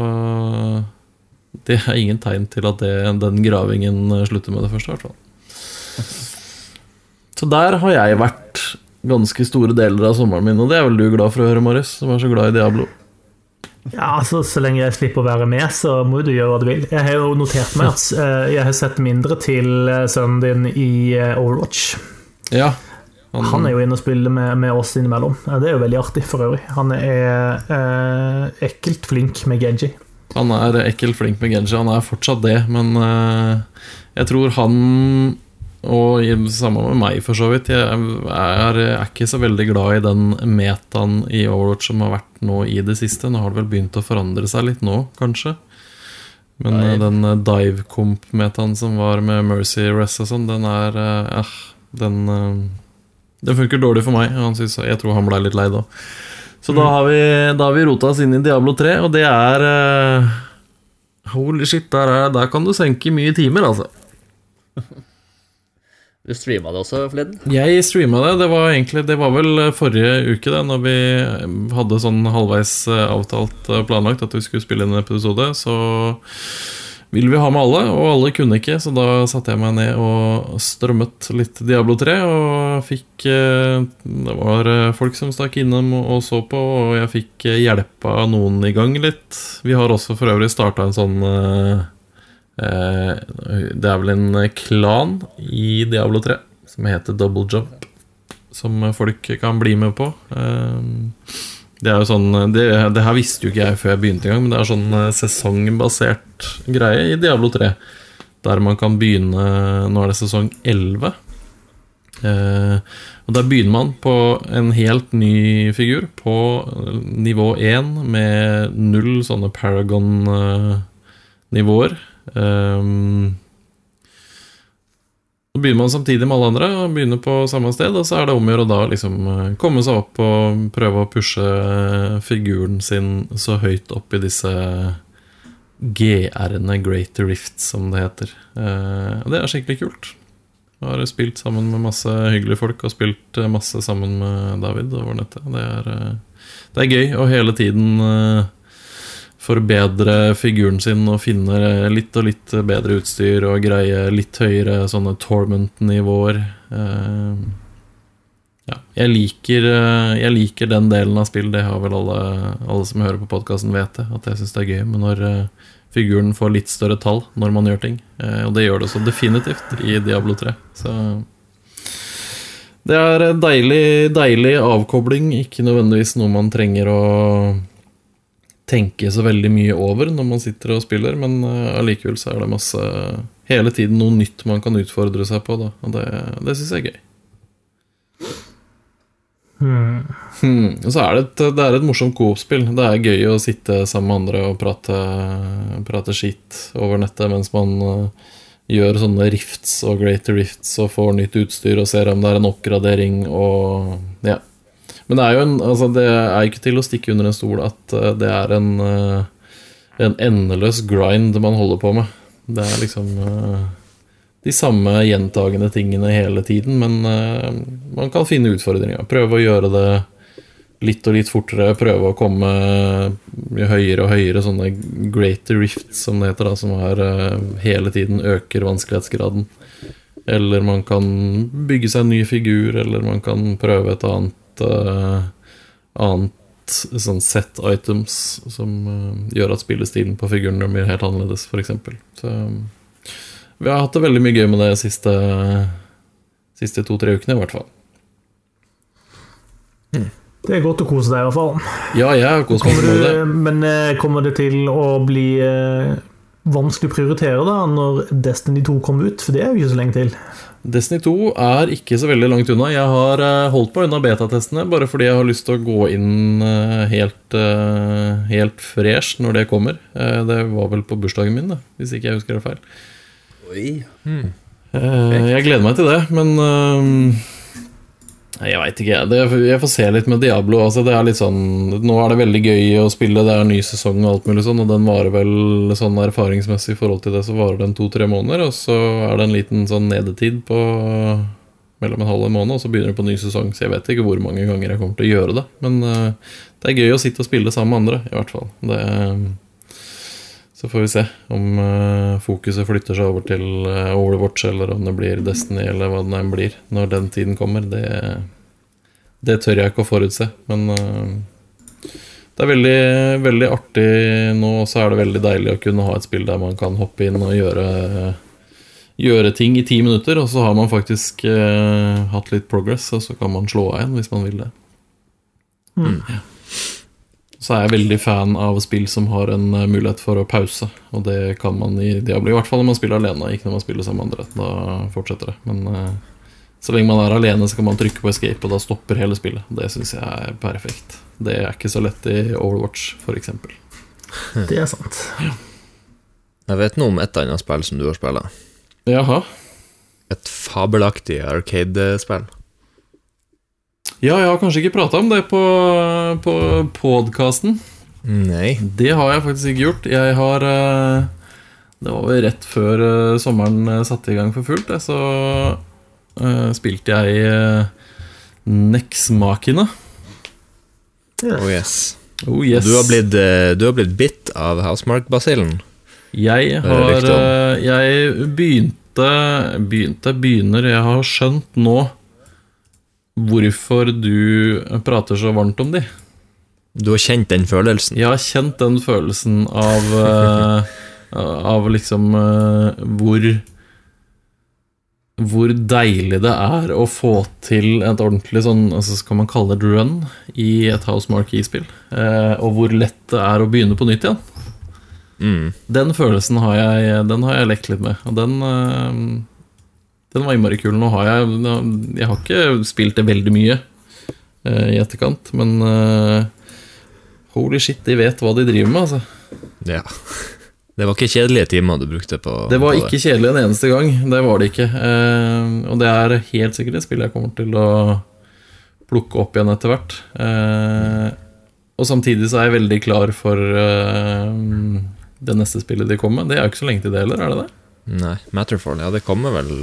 og det er ingen tegn til at det, den gravingen slutter med det første, i hvert fall. Så der har jeg vært ganske store deler av sommeren min, og det er vel du glad for å høre, Marius, som er så glad i Diablo. Ja, altså, så lenge jeg slipper å være med, så må du gjøre hva du vil. Jeg har jo notert meg at jeg har sett mindre til sønnen din i Overwatch. Ja, Han, han er jo inne og spiller med, med oss innimellom. Det er jo veldig artig for øvrig. Han er eh, ekkelt flink med Genji. Han er ekkelt flink med Genji, han er fortsatt det. Men eh, jeg tror han, og sammen med meg for så vidt, jeg er, er ikke så veldig glad i den metaen i Overwatch som har vært nå i det siste. Nå har det vel begynt å forandre seg litt nå, kanskje. Men Nei. den dive-comp-metaen som var med Mercy Rest og sånn, den er eh, den... Eh, Det funker dårlig for meg. Han synes, jeg tror han ble litt lei da. Så mm. da, har vi, da har vi rotet oss inn i Diablo tre, og det er uh, holy shit, der, er, der kan du senke mye timer, altså. Du streamet det også, Flynn? Jeg streamet det. Det var, egentlig, det var vel forrige uke, det, når vi hadde sånn halvveis avtalt planlagt at vi skulle spille inn en episode, så vil vi ha med alle, og alle kunne ikke, så da satte jeg meg ned og strømmet litt Diablo tre, og fikk, det var folk som stakk innom og så på, og jeg fikk hjelp av noen i gang litt. Vi har også for øvrig startet en sånn, det er vel en klan i Diablo tre, som heter Double Jump, som folk kan bli med på. Det er jo sånn, det, det her visste jo ikke jeg før jeg begynte en gang, men det er sånn sesongbasert greie i Diablo tre, der man kan begynne, nå er det sesong elleve, eh, og der begynner man på en helt ny figur, på nivå én, med null sånne Paragon-nivåer. Eh, Så begynner man samtidig med alle andre og begynner på samme sted, og så er det om å gjøre da liksom komme seg opp og prøve å pushe figuren sin så høyt opp i disse G R-ene, Great Rifts, som det heter. Og det er skikkelig kult. Jeg har spilt sammen med masse hyggelige folk og spilt masse sammen med David over nettet. Det er, det er gøy å hele tiden forbedre figuren sin og finne litt og litt bedre utstyr og greie litt høyere sånne torment-nivåer. Uh, ja, jeg liker, jeg liker den delen av spill. Det har vel alle, alle som hører på podcasten vet det, at jeg synes det er gøy. Men når uh, figuren får litt større tall når man gjør ting, uh, og det gjør det så definitivt i Diablo tre. Så det er deilig, deilig avkobling, ikke nødvendigvis noe man trenger å tenke så veldig mye over når man sitter og spiller, men uh, allikevel så er det masse, hele tiden noe nytt man kan utfordre seg på da, og det, det synes jeg er gøy. Hmm. Hmm. Og så er det et, det er et morsomt co-op-spill. Det er gøy å sitte sammen med andre og prate, prate skit over nettet mens man uh, gjør sånne rifts og greater rifts og får nytt utstyr og ser om det er en oppgradering og ja. Men det er jo en, altså det er ikke til å stikke under en stol at det er en, en endeløs grind man holder på med. Det er liksom uh, de samme gjentagende tingene hele tiden, men uh, man kan finne utfordringer. Prøve å gjøre det litt og litt fortere, prøve å komme høyere og høyere, sånne greater rifts, som det heter, da, som er uh, hele tiden øker vanskelighetsgraden. Eller man kan bygge seg en ny figur, eller man kan prøve et annet, uh, annet sånn set items som uh, gjør at spillestilen på figuren blir helt annerledes, for eksempel. Så um, vi har hatt det veldig mye gøy med det siste, siste to-tre ukene, i hvert fall. Hmm. Det er godt å kose deg i hvert fall. Ja, jeg har kost meg med det. Men kommer det til å bli eh, vanskelig å prioritere da, når Destiny to kommer ut? For det er jo ikke så lenge til. Destiny to er ikke så veldig langt unna. Jeg har eh, holdt på unna betatestene, bare fordi jeg har lyst til å gå inn eh, helt, eh, helt fresh når det kommer. Eh, det var vel på bursdagen min, da, hvis ikke jeg husker det feil. Oi. Hmm. Eh, jeg gleder meg til det, men... Eh, Jeg vet ikke, det, jeg får se litt med Diablo, altså det er litt sånn, nå er det veldig gøy å spille, det er ny sesong og alt mulig sånn, og den varer vel sånn erfaringsmessig i forhold til det, så varer den to-tre måneder, og så er det en liten sånn nedetid på mellom en halv en måned, og så begynner det på ny sesong, så jeg vet ikke hvor mange ganger jeg kommer til å gjøre det, men uh, det er gøy å sitte og spille sammen med andre, i hvert fall. Det, så får vi se om uh, fokuset flytter seg over til uh, Overwatch, eller om det blir Destiny, eller hva den blir, når den tiden kommer. Det, det tør jeg ikke å forutse, men uh, det er veldig, veldig artig nå, og så er det veldig deilig å kunne ha et spill der man kan hoppe inn og gjøre, gjøre ting i ti minutter, og så har man faktisk uh, hatt litt progress, og så kan man slå av igjen hvis man vil det. Mm. Ja. Så er jeg veldig fan av spill som har en mulighet for å pause, og det kan man i Diablo, i hvert fall når man spiller alene, ikke når man spiller sammen med andre. Da fortsetter det, men uh, så lenge man er alene så kan man trykke på escape, og da stopper hele spillet. Det synes jeg er perfekt. Det er ikke så lett i Overwatch, for eksempel. Det er sant. Ja. Jeg vet noe om et annet spill som du har spillet. Jaha. Et fabelaktig arcade-spill. Ja, jeg har kanskje ikke pratet om det på, på podcasten. Nei. Det har jeg faktisk ikke gjort. Jeg har, det var vel rett før sommeren satte i gang for fullt, så uh, spilte jeg uh, Nex Machina. Yes. Oh yes. Oh yes. Du har blitt, du har blitt bitt av Housemark-basillen. Jeg har, uh, jeg begynte, begynte, begynner, jeg har skjønt nå hvorfor du prater så varmt om de. Du har kjent den følelsen? Jeg har kjent den følelsen av uh, av liksom uh, hvor hvor deilig det er å få til et ordentlig sånn, altså skal man kalle det et run i et Housemarque-spill, uh, og hvor lett det er å begynne på nytt igjen. Mm. Den følelsen har jeg, den har jeg lekt litt med, og den uh, Den var innmari kul. Nå har jeg Jeg har ikke spilt det veldig mye uh, i etterkant, men uh, holy shit, de vet hva de driver med, altså. Ja. Det var ikke kjedelige timer du brukte på Det var på ikke kjedelig en eneste gang. Det var det ikke. Uh, og det er helt sikkert et spill jeg kommer til å plukke opp igjen etter hvert. Uh, og samtidig så er jeg veldig klar for uh, det neste spillet de kommer med. Det er jo ikke så lenge til det heller, er det det? Nei, Matterfall, ja, det kommer vel.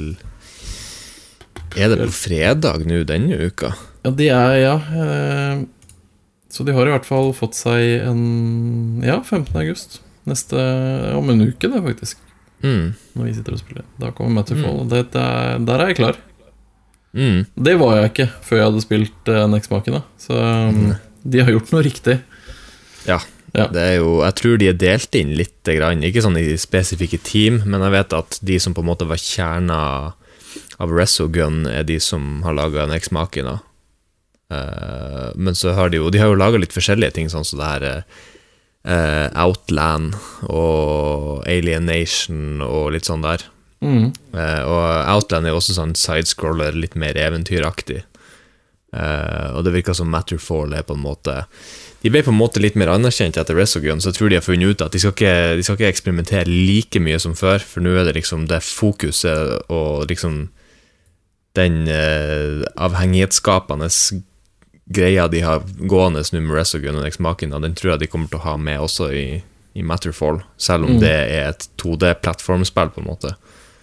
Er det på fredag nå denne uka? Ja, det er, ja eh, så de har i hvert fall fått seg en, ja, femtende august neste, om en uke det faktisk, mm. når vi sitter og spiller. Da kommer Matterfall, mm. det, der, der er jeg klar. mm. Det var jeg ikke før jeg hadde spilt uh, Nex Machina. Så um, mm. de har gjort noe riktig. Ja. Ja. Det er jo, jeg tror de er delt inn litt grann, ikke sånn i spesifikke team, men jeg vet at de som på en måte var kjerna av Resogun er de som har laget Nex Machina. Uh, men så har de jo, de har jo laget litt forskjellige ting, sånn som det her uh, Outland og Alienation og litt sånn der. Mm. Uh, og Outland er også sånn sidescroller, litt mer eventyraktig. Uh, og det virker som Matterfall er på en måte, de ble på en måte litt mer anerkjent etter Resogun, så jeg tror de har funnet ut at de skal ikke, de skal ikke eksperimentere like mye som før, for nå er det liksom det fokuset og liksom den uh, avhengighetsskapende greia de har gående nå med Resogun og Nex Machina, den tror jeg de kommer til å ha med også i, i Matterfall, selv om Mm. det er et to D-plattformspill på en måte.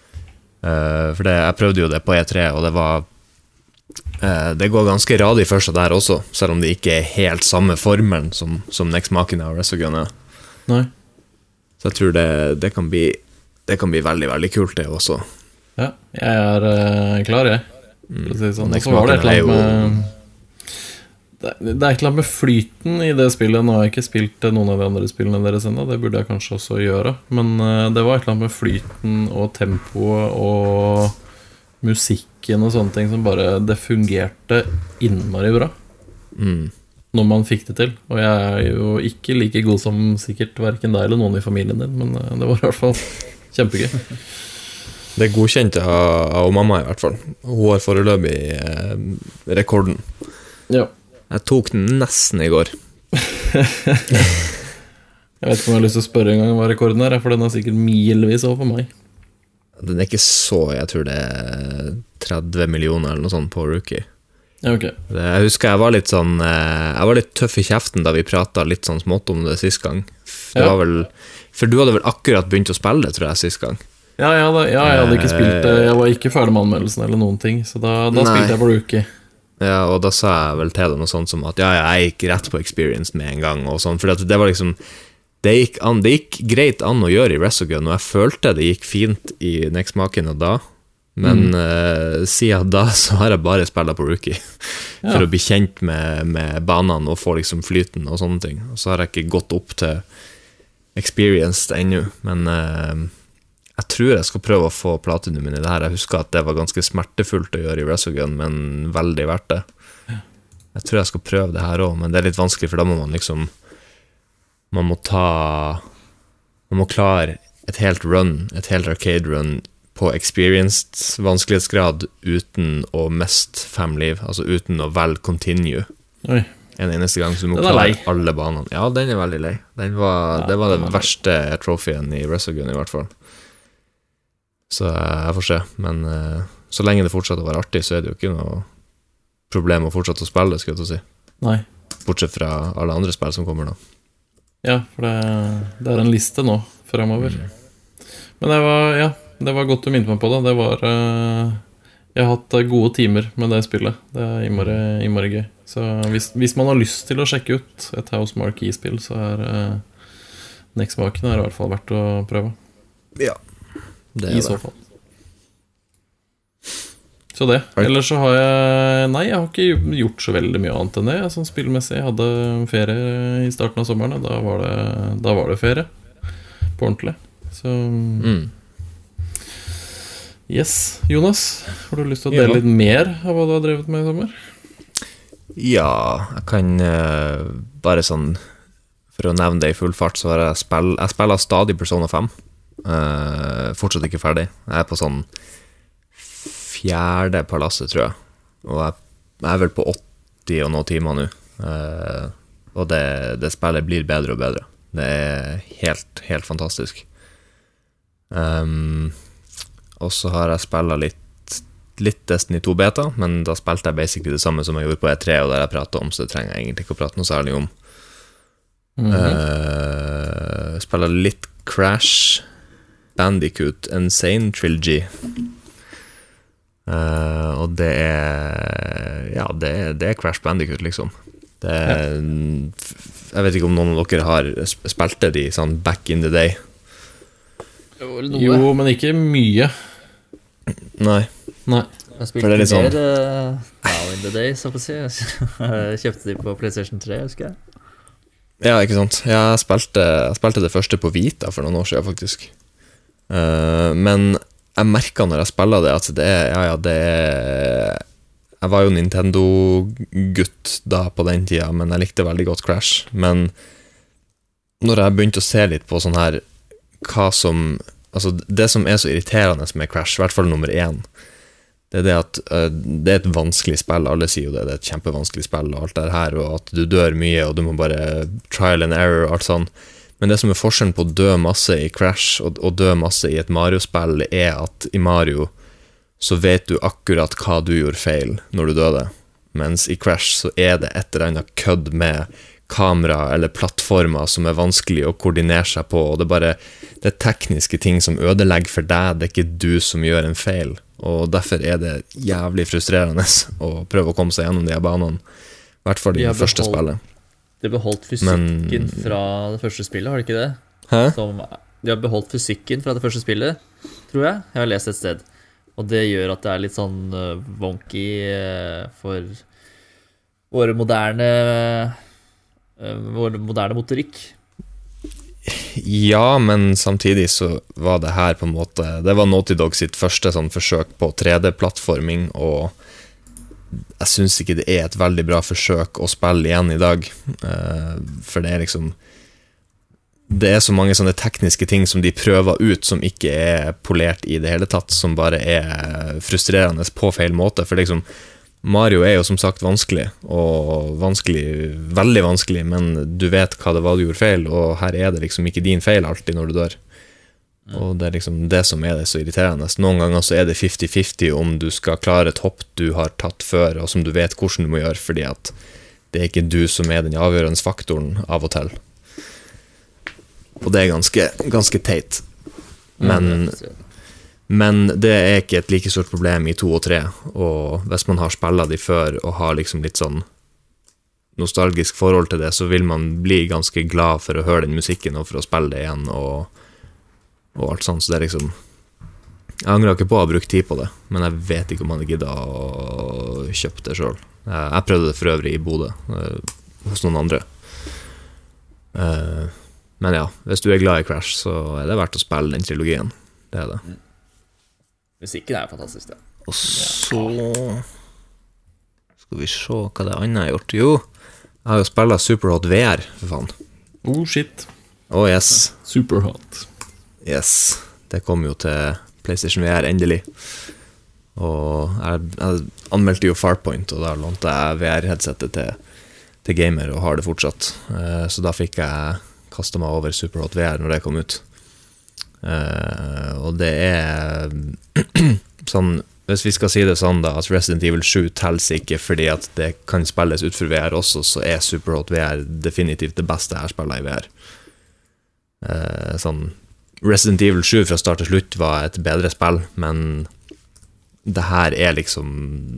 Uh, for det, jeg prøvde jo det på E tre, og det var uh, det går ganske radig for seg der også, selv om det ikke er helt samme formelen som, som Nex Machina og Resogun er. Nei. Så jeg tror det, det kan bli det kan bli veldig, veldig kult det også. Ja, jeg er uh, klar, jeg. For å si det sånn. Mm. Og så var det et eller er jo- annet med det, det er et eller annet med flyten i det spillet. Nå har jeg ikke spilt eh, noen av de andre spillene deres ennå, det burde jeg kanskje også gjøre. Men uh, det var et eller annet med flyten og tempoet og musikken og sånne ting som bare det fungerte innmari bra Mm. når man fikk det til. Og jeg er jo ikke like god som sikkert hverken deg eller noen i familien din, men uh, det var i hvert fall kjempegøy. Det er godkjent av, av mamma i hvert fall. Hun har foreløpig eh, rekorden. Ja. Jeg tok den nesten i går. Jeg vet ikke om jeg har lyst til å spørre en gang hva rekorden er, for den er sikkert milvis over meg. Den er ikke så, jeg tror det er tretti millioner eller noe sånt på Rookie. Ja, ok. Det, jeg husker jeg var litt sånn eh, Jeg var litt tøff i kjeften da vi pratet litt sånn smått om det sist gang. Det Ja. var vel, for du hadde vel akkurat begynt å spille det, tror jeg, sist gang. Ja, ja, da, ja, jeg hadde ikke spilt det. Jeg var ikke ferdig med anmeldelsen eller noen ting, så da, da Nei. spilte jeg på Rookie. Ja, og da sa jeg vel til deg noe sånt som at ja, ja, jeg gikk rett på Experience med en gang og sånn, for det var liksom det gikk, an, det gikk greit an å gjøre i Resogun, og jeg følte det gikk fint i Nex Machina da, men mm. uh, siden da så har jeg bare spillet på Rookie for Ja. å bli kjent med, med banene og få liksom flyten og sånne ting, og så har jeg ikke gått opp til Experience ennå, men uh, jeg tror jeg skal prøve å få platinum i det her. Jeg husker at det var ganske smertefullt å gjøre i Resogun, men veldig verdt det. Jeg tror jeg skal prøve det her også, men det er litt vanskelig, for da må man liksom man må ta man må klare et helt run, et helt arcade run på experienced vanskelighetsgrad uten å miste fem liv, altså uten å velge continue Oi. en eneste gang, så du må Den er klare lei. alle banene. Ja, den er veldig lei. Den var, Ja, det var den den er lei. verste trofeen i Resogun i hvert fall. Så jeg får se, men uh, så lenge det fortsetter å være artig, så er det jo ikke noe problem å fortsette å spille, skulle jeg til å si. Nei. Bortsett fra alle andre spill som kommer da. Ja, for det, det er en liste nå fremover. Men det var, ja, det var godt du minnet meg på det. Det var eh, jeg har hatt eh, gode timer med det spillet. Det er innmari, innmari gøy. Så hvis, hvis man har lyst til å sjekke ut et House Marquee-spill, så er uh, Nex Machina i hvert fall verdt å prøve. Ja, det er I det. så fall. Så det. Ellers så har jeg Nei, jeg har ikke gjort så veldig mye annet enn det. Jeg, sånn spillmessig jeg hadde ferie i starten av sommeren, og da var det, da var det ferie. På ordentlig. Så Mm. yes. Jonas, har du lyst til å dele Ja. litt mer av hva du har drevet med i sommer? Ja, jeg kan eh, bare sånn, for å nevne det i full fart, så har jeg spill, jeg spiller stadig Persona fem. Eh, fortsatt ikke ferdig. Jeg er på sånn fjerde palasset, tror jeg. Og jeg, jeg er vel på åtti og noen timer nå. Eh, og det, det spillet blir bedre og bedre. Det er helt, helt fantastisk. Um, og så har jeg spillet litt litt Destiny to beta, men da spilte jeg basically det samme som jeg gjorde på E tre, og der jeg pratet om, så det trenger jeg egentlig ikke å prate noe særlig om. Mhm. uh, Spiller litt Crash Bandicoot Insane Trilogy. Uh, og det er ja, det er, det er Crash Bandicoot, liksom. Det er, jeg vet ikke om noen av dere har sp- spilt det i sånn back in the day. Jo, men ikke mye. Nei. Nei. Jeg For det er spilte litt sånn- mer uh, Now in the Day, så å si. Jeg kjøpte de på PlayStation tre, husker jeg. Ja, ikke sant. Jeg spilte, jeg spilte det første på Vita for noen år siden, faktisk. Uh, men jeg merket når jeg spiller det, at det er, ja, ja, det er jeg var jo Nintendo-gutt da på den tida, men jeg likte veldig godt Crash. Men når jeg begynte å se litt på sånn her hva som, altså det som er så irriterende med Crash, i hvert fall nummer én, det er det at uh, det er et vanskelig spill. Alle sier jo det, det er et kjempevanskelig spill og alt det her, og at du dør mye, og du må bare trial and error og alt sånn. Men det som er forskjellen på å dø masse i Crash og, og dø masse i et Mario-spill, er at i Mario så vet du akkurat hva du gjorde feil når du døde. Mens i Crash så er det et eller annet kødd med kamera eller plattformer som er vanskelig å koordinere seg på, og det er bare det er tekniske ting som ødelegger for deg, det er ikke du som gjør en feil, og derfor er det jævlig frustrerende å prøve å komme seg gjennom de her banene, i hvert fall i det første spillet. De har beholdt fysikken Men, fra det første spillet, har de ikke det? Hæ? Som, de har beholdt fysikken fra det første spillet, tror jeg. Jeg har lest et sted. Og det gjør at det er litt sånn uh, wonky uh, for våre moderne uh, vår moderne motorikk. Ja, men samtidig så var det her på en måte det var Naughty Dog sitt første sånn forsøk på tre D-plattforming, og jeg synes ikke det er et veldig bra forsøk å spille igjen i dag, uh, for det er liksom det er så mange sånne tekniske ting som de prøver ut som ikke er polert i det hele tatt, som bare er frustrerende på feil måte, for liksom Mario er jo som sagt vanskelig, og vanskelig, veldig vanskelig, men du vet hva det var du gjorde feil, og her er det liksom ikke din feil alltid når du dør. Og det er liksom det som er det så irriterende. Noen ganger så er det femti femti om du skal klare et hopp du har tatt før, og som du vet hvordan du må gjøre, fordi at det er ikke du som er den avgjørende faktoren av og til. Og det er ganske, ganske teit. Men, men det er ikke et like stort problem i to og tre, og hvis man har spillet de før og har liksom litt sånn nostalgisk forhold til det, så vil man bli ganske glad for å høre den musikken og for å spille det igjen og, og alt sånt, så det er liksom jeg angrer ikke på å ha brukt tid på det, men jeg vet ikke om man gidder å kjøpe det selv. Jeg, jeg prøvde det for øvrig i Bodø hos noen andre. Men ja, hvis du er glad i Crash, så er det verdt å spille den trilogien. Det er det. Musikken er fantastisk, det. Og så skal vi se hva det andre har gjort. Jo, jeg har jo spillet Superhot V R, for faen. Oh shit. Oh yes. Superhot. Yes. Det kom jo til PlayStation V R endelig. Og jeg, jeg anmeldte jo Farpoint, og da lånte jeg V R-headsetet til, til gamer og har det fortsatt. Så da fikk jeg kastet meg over Superhot V R når det kom ut. Uh, og det er sånn, hvis vi skal si det sånn da, at Resident Evil sju telles ikke fordi at det kan spilles ut for V R også, så er Superhot V R definitivt det beste jeg har spillet i V R. Uh, sånn, Resident Evil sju fra start til slutt var et bedre spill, men det her er liksom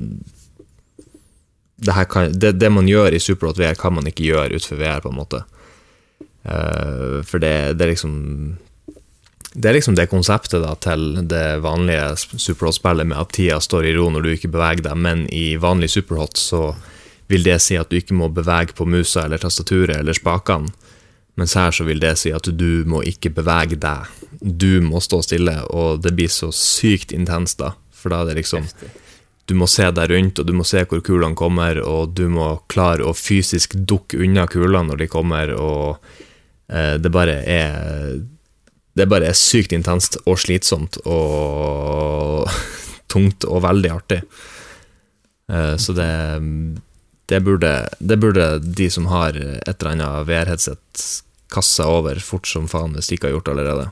det, her kan, det, det man gjør i Superhot V R kan man ikke gjøre ut for V R på en måte. Uh, for det, det er liksom det er liksom det konseptet da til det vanlige Superhot-spillet med at tida står i ro når du ikke beveger deg, men i vanlig Superhot så vil det si at du ikke må bevege på musa eller tastaturet eller spakene, mens her så vil det si at du må ikke bevege deg, du må stå stille, og det blir så sykt intenst da, for da er det liksom du må se deg rundt, og du må se hvor kulene kommer, og du må klare å fysisk dukke unna kulene når de kommer, og eh, det bare er det bare er sykt intenst og slitsomt og tungt og veldig artig. Eh, så det det burde, det burde de som har et eller annet V R-headset kasse over fort som faen hvis de ikke har gjort allerede.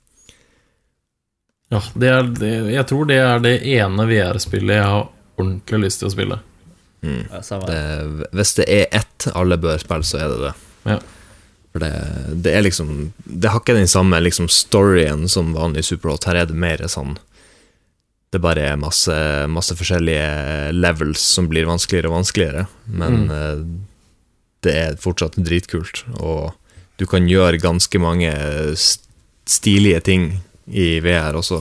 Ja, det er det, jeg tror det er det ene V R-spillet jeg har ordentlig lyst til å spille. Mm. Det, hvis det er ett alle bør spille, så er det det. Ja. For det, det er liksom det har ikke den samme liksom storyen som vanlig Superhot. Her er det mer sånn det bare er masse, masse forskjellige levels som blir vanskeligere og vanskeligere, men mm. det er fortsatt dritkult, og du kan gjøre ganske mange stilige ting i V R også.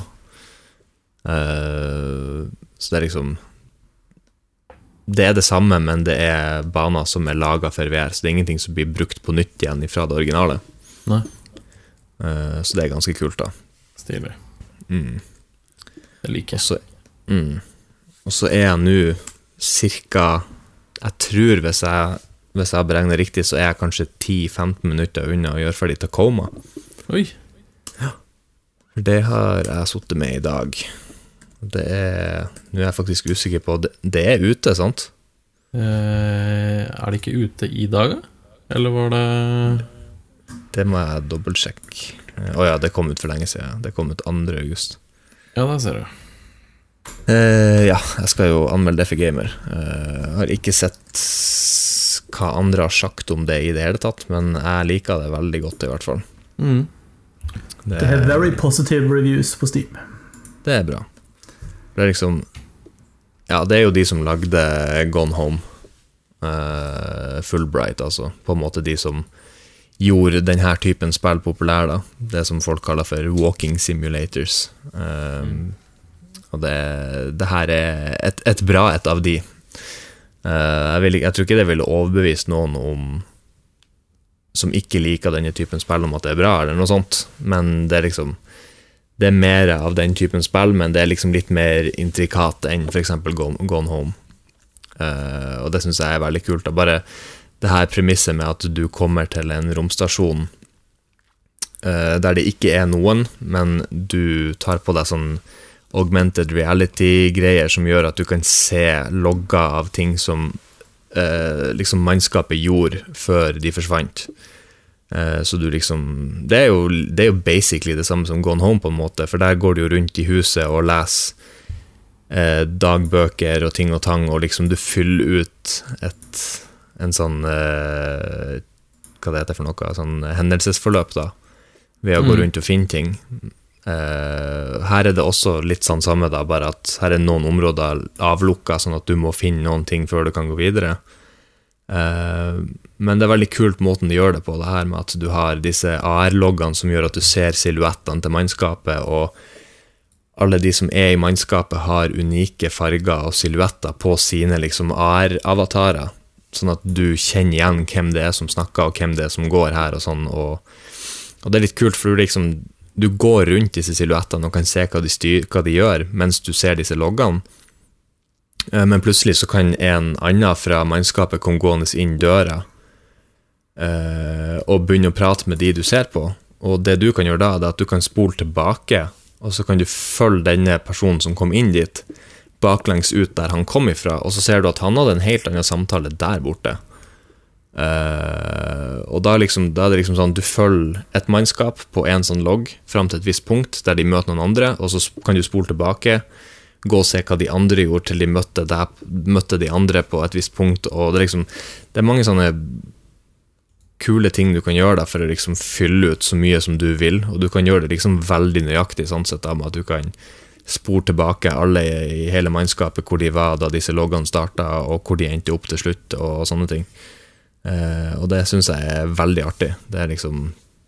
Uh, så det er liksom det er det samme, men det er baner som er laget for V R, så det er ingenting som blir brukt på nytt igjen fra det originale. Nei. Uh, så det er ganske kult da. Stilig. Mm. Det liker jeg. Og så, mm. og så er jeg nå cirka, jeg tror hvis jeg, hvis jeg beregner riktig, så er jeg kanskje ti til femten minutter unna å gjøre ferdig Tacoma. Oi. Ja. For det har jeg suttet med i dag. Det er, nå er jeg faktisk usikker på, det, det er ute, sant? Eh, er det ikke ute i dag, eller var det... Det må jeg dobbeltsjekke. Åja, det kom ut for lenge siden. Det kom ut andre august. Ja, der ser du. Eh, ja, jeg skal jo anmelde det for gamer. Eh, jeg har ikke sett hva andre har sagt om det i det hele tatt, men jeg liker det veldig godt i hvert fall. Mm. Det, det er very positive reviews på Steam. Det er bra. Det er liksom, ja, det er jo de som lagde Gone Home, uh, Fulbright, altså, på en måte de som gjorde denne typen spill populær da, det som folk kaller for walking simulators. Um, og det, det her er et, et bra et av de. Uh, jeg, vil, jeg tror ikke det ville overbevist noen om som ikke liker denne typen spill om at det er bra eller noe sånt, men det er liksom det er mer av den typen spill, men det er liksom litt mer intrikat enn for eksempel Gone, Gone Home. Uh, og det synes jeg er veldig kult da. Bare det her premisset med at du kommer til en romstasjon uh, der det ikke er noen, men du tar på deg sånn augmented reality-greier som gjør at du kan se logger av ting som uh, liksom mannskapet gjorde før de forsvant. Uh, så du liksom det er, jo, det er jo basically det samme som Gone Home på en måte, for der går du jo rundt i huset og leser uh, dagbøker og ting og tang, og liksom du fyller ut et en sånn uh, hva det heter for noe, sånn hendelsesforløp da, ved å gå rundt og finne ting. Uh, her er det også litt sånn samme da, bare at her er noen områder avlukket, sånn at du må finne noen ting før du kan gå videre. Uh, men det er veldig kult måten de gjør det på, det her med at du har disse A R-loggene som gjør at du ser silhuettene til mannskapet, og alle de som er i mannskapet har unike farger og silhuetter på sine liksom A R-avatarer, sånn at du kjenner igjen hvem det er som snakker og hvem det er som går her og sånn, og, og det er litt kult, for du liksom du går rundt disse silhuettene og kan se hva de, styr, hva de gjør mens du ser disse loggene. Men plutselig så kan en annen fra mannskapet komme gående inn døra uh, og begynne å prate med de du ser på. Og det du kan gjøre da, det er at du kan spole tilbake, og så kan du følge denne personen som kom inn dit, baklengs ut der han kom ifra, og så ser du at han hadde en helt annen samtale der borte. Uh, og da, liksom, da er det liksom sånn, du følger et mannskap på en sånn logg frem til et visst punkt der de møter noen andre, og så kan du spole tilbake, gå og se hva de andre gjorde til de møtte, der, møtte de andre på et visst punkt, og det er liksom, det er mange sånne kule ting du kan gjøre da, for å liksom fylle ut så mye som du vil, og du kan gjøre det liksom veldig nøyaktig sånn sett da, med at du kan spore tilbake alle i hele mannskapet hvor de var da disse loggene startet, og hvor de endte opp til slutt, og sånne ting. Uh, og det synes jeg er veldig artig. Det er liksom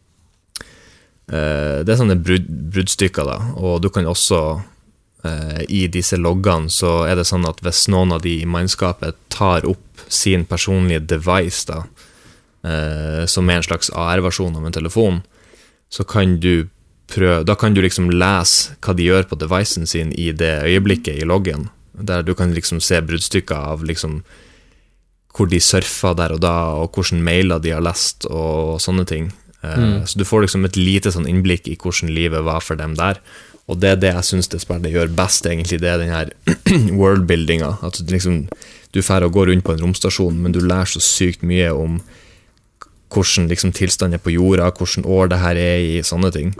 uh, det er sånne brudd, bruddstykker da, og du kan også uh, i disse loggene så er det sånn at hvis noen av de i mannskapet tar opp sin personlige device da, uh, som er en slags A R-versjon av en telefon, så kan du prøve, da kan du liksom lese hva de gjør på devicen sin i det øyeblikket i loggen, der du kan liksom se bruddstykker av liksom hvor de surfer der og da, og hvordan mailer de har lest, og sånne ting. Mm. Så du får liksom et lite sånn innblikk i hvordan livet var for dem der. Og det er det jeg synes det spillet gjør best, egentlig, det er den her worldbuildinga. At du liksom, du fer og går rundt på en romstasjon, men du lærer så sykt mye om hvordan liksom tilstanden er på jorda, hvordan år det her er i, sånne ting.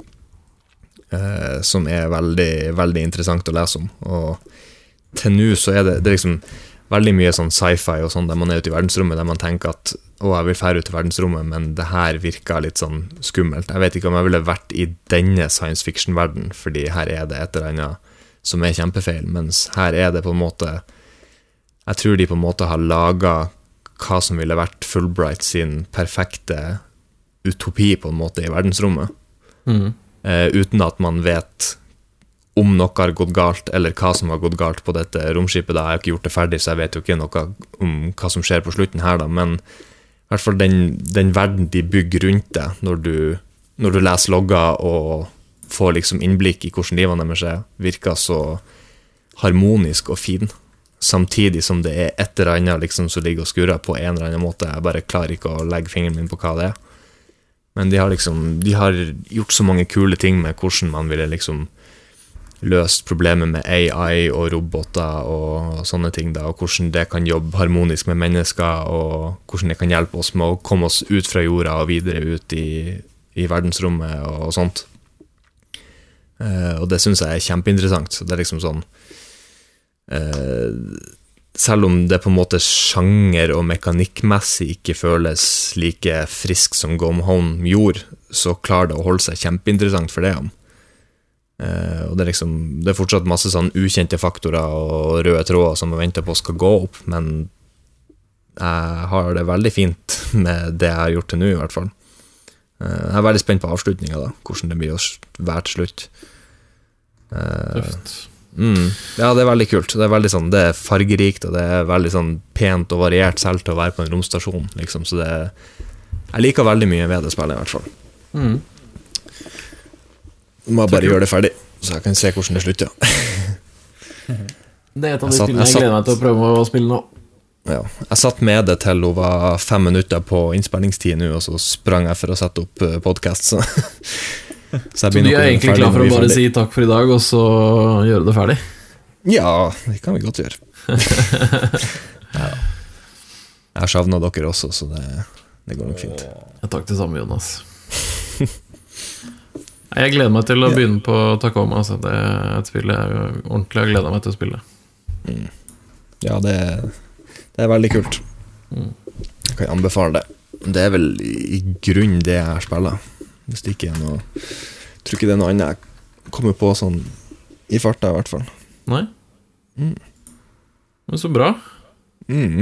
Uh, som er veldig, veldig interessant å lese om. Og til nå så er det, det er liksom veldig mye sånn sci-fi og sånn, der man er ute i verdensrommet, der man tenker at, å, jeg vil fære ut i verdensrommet, men det her virker litt sånn skummelt. Jeg vet ikke om jeg ville vært i denne science fiction-verden, fordi her er det et eller annet som er kjempefeil, mens her er det på en måte, jeg tror de på en måte har laget hva som ville vært Fulbright sin perfekte utopi på en måte i verdensrommet, mm. uh, uten at man vet om noe har gått galt, eller hva som har gått galt på dette romskipet da. Jeg har ikke gjort det ferdig, så jeg vet jo ikke noe om hva som skjer på slutten her da, men i hvert fall den, den verden de bygger rundt det, når du, når du leser logger og får liksom innblikk i hvordan livene deres er, virker så harmonisk og fin, samtidig som det er et eller annet liksom som ligger og skurrer på en eller annen måte. Jeg bare klarer ikke å legge fingeren min på hva det er. Men de har liksom, de har gjort så mange kule ting med hvordan man ville liksom løst problemet med A I og roboter og sånne ting da, og hvordan det kan jobbe harmonisk med mennesker, og hvordan det kan hjelpe oss med å komme oss ut fra jorda og videre ut i, i verdensrommet og sånt. Uh, og det synes jeg er kjempeinteressant. Så det er liksom sånn uh, selv om det på en måte sjanger og mekanikkmessig ikke føles like frisk som Gone Home gjorde, så klarer det å holde seg kjempeinteressant for det. Uh, og det er liksom, det er fortsatt masse sånn ukjente faktorer og røde tråder som jeg venter på skal gå opp, men jeg har det veldig fint med det jeg har gjort til nå i hvert fall. Uh, jeg er veldig spent på avslutningen da, hvordan det blir å være til slutt. Uh, Tøft. Mm, ja, det er veldig kult. Det er veldig sånn, det er fargerikt, og det er veldig sånn pent og variert selv til å være på en romstasjon, liksom, så det jeg liker veldig mye ved det spillet i hvert fall. Mm. Jeg må bare gjøre det ferdig, så jeg kan se hvordan det slutter. Det er et av de Jeg satt- spillene jeg jeg satt- gleder meg til å prøve å spille nå. Ja, jeg satt med det til hun var fem minutter på innspillingstid nå, og så sprang jeg for å sette opp eh, podcast, så, så jeg Så du begynner er å egentlig ferdig klar for når å vi er bare ferdig. si takk for i dag, og så gjøre det ferdig? Ja, det kan vi godt gjøre. Ja. Jeg har savnet dere også, så det, det går nok fint. Ja, takk til samme, Jonas. Nei, Jeg gleder meg til å begynne på Tacoma, altså. Det er et spill jeg ordentlig har gledet meg til å spille. Ja, det, det er veldig kult. Mm. Jeg kan anbefale det. Det er vel i grunn det jeg spiller. Hvis det ikke er noe jeg tror ikke det er noe annet jeg kommer på sånn i farta i hvert fall. Nei? Mm. Men så bra. Mm.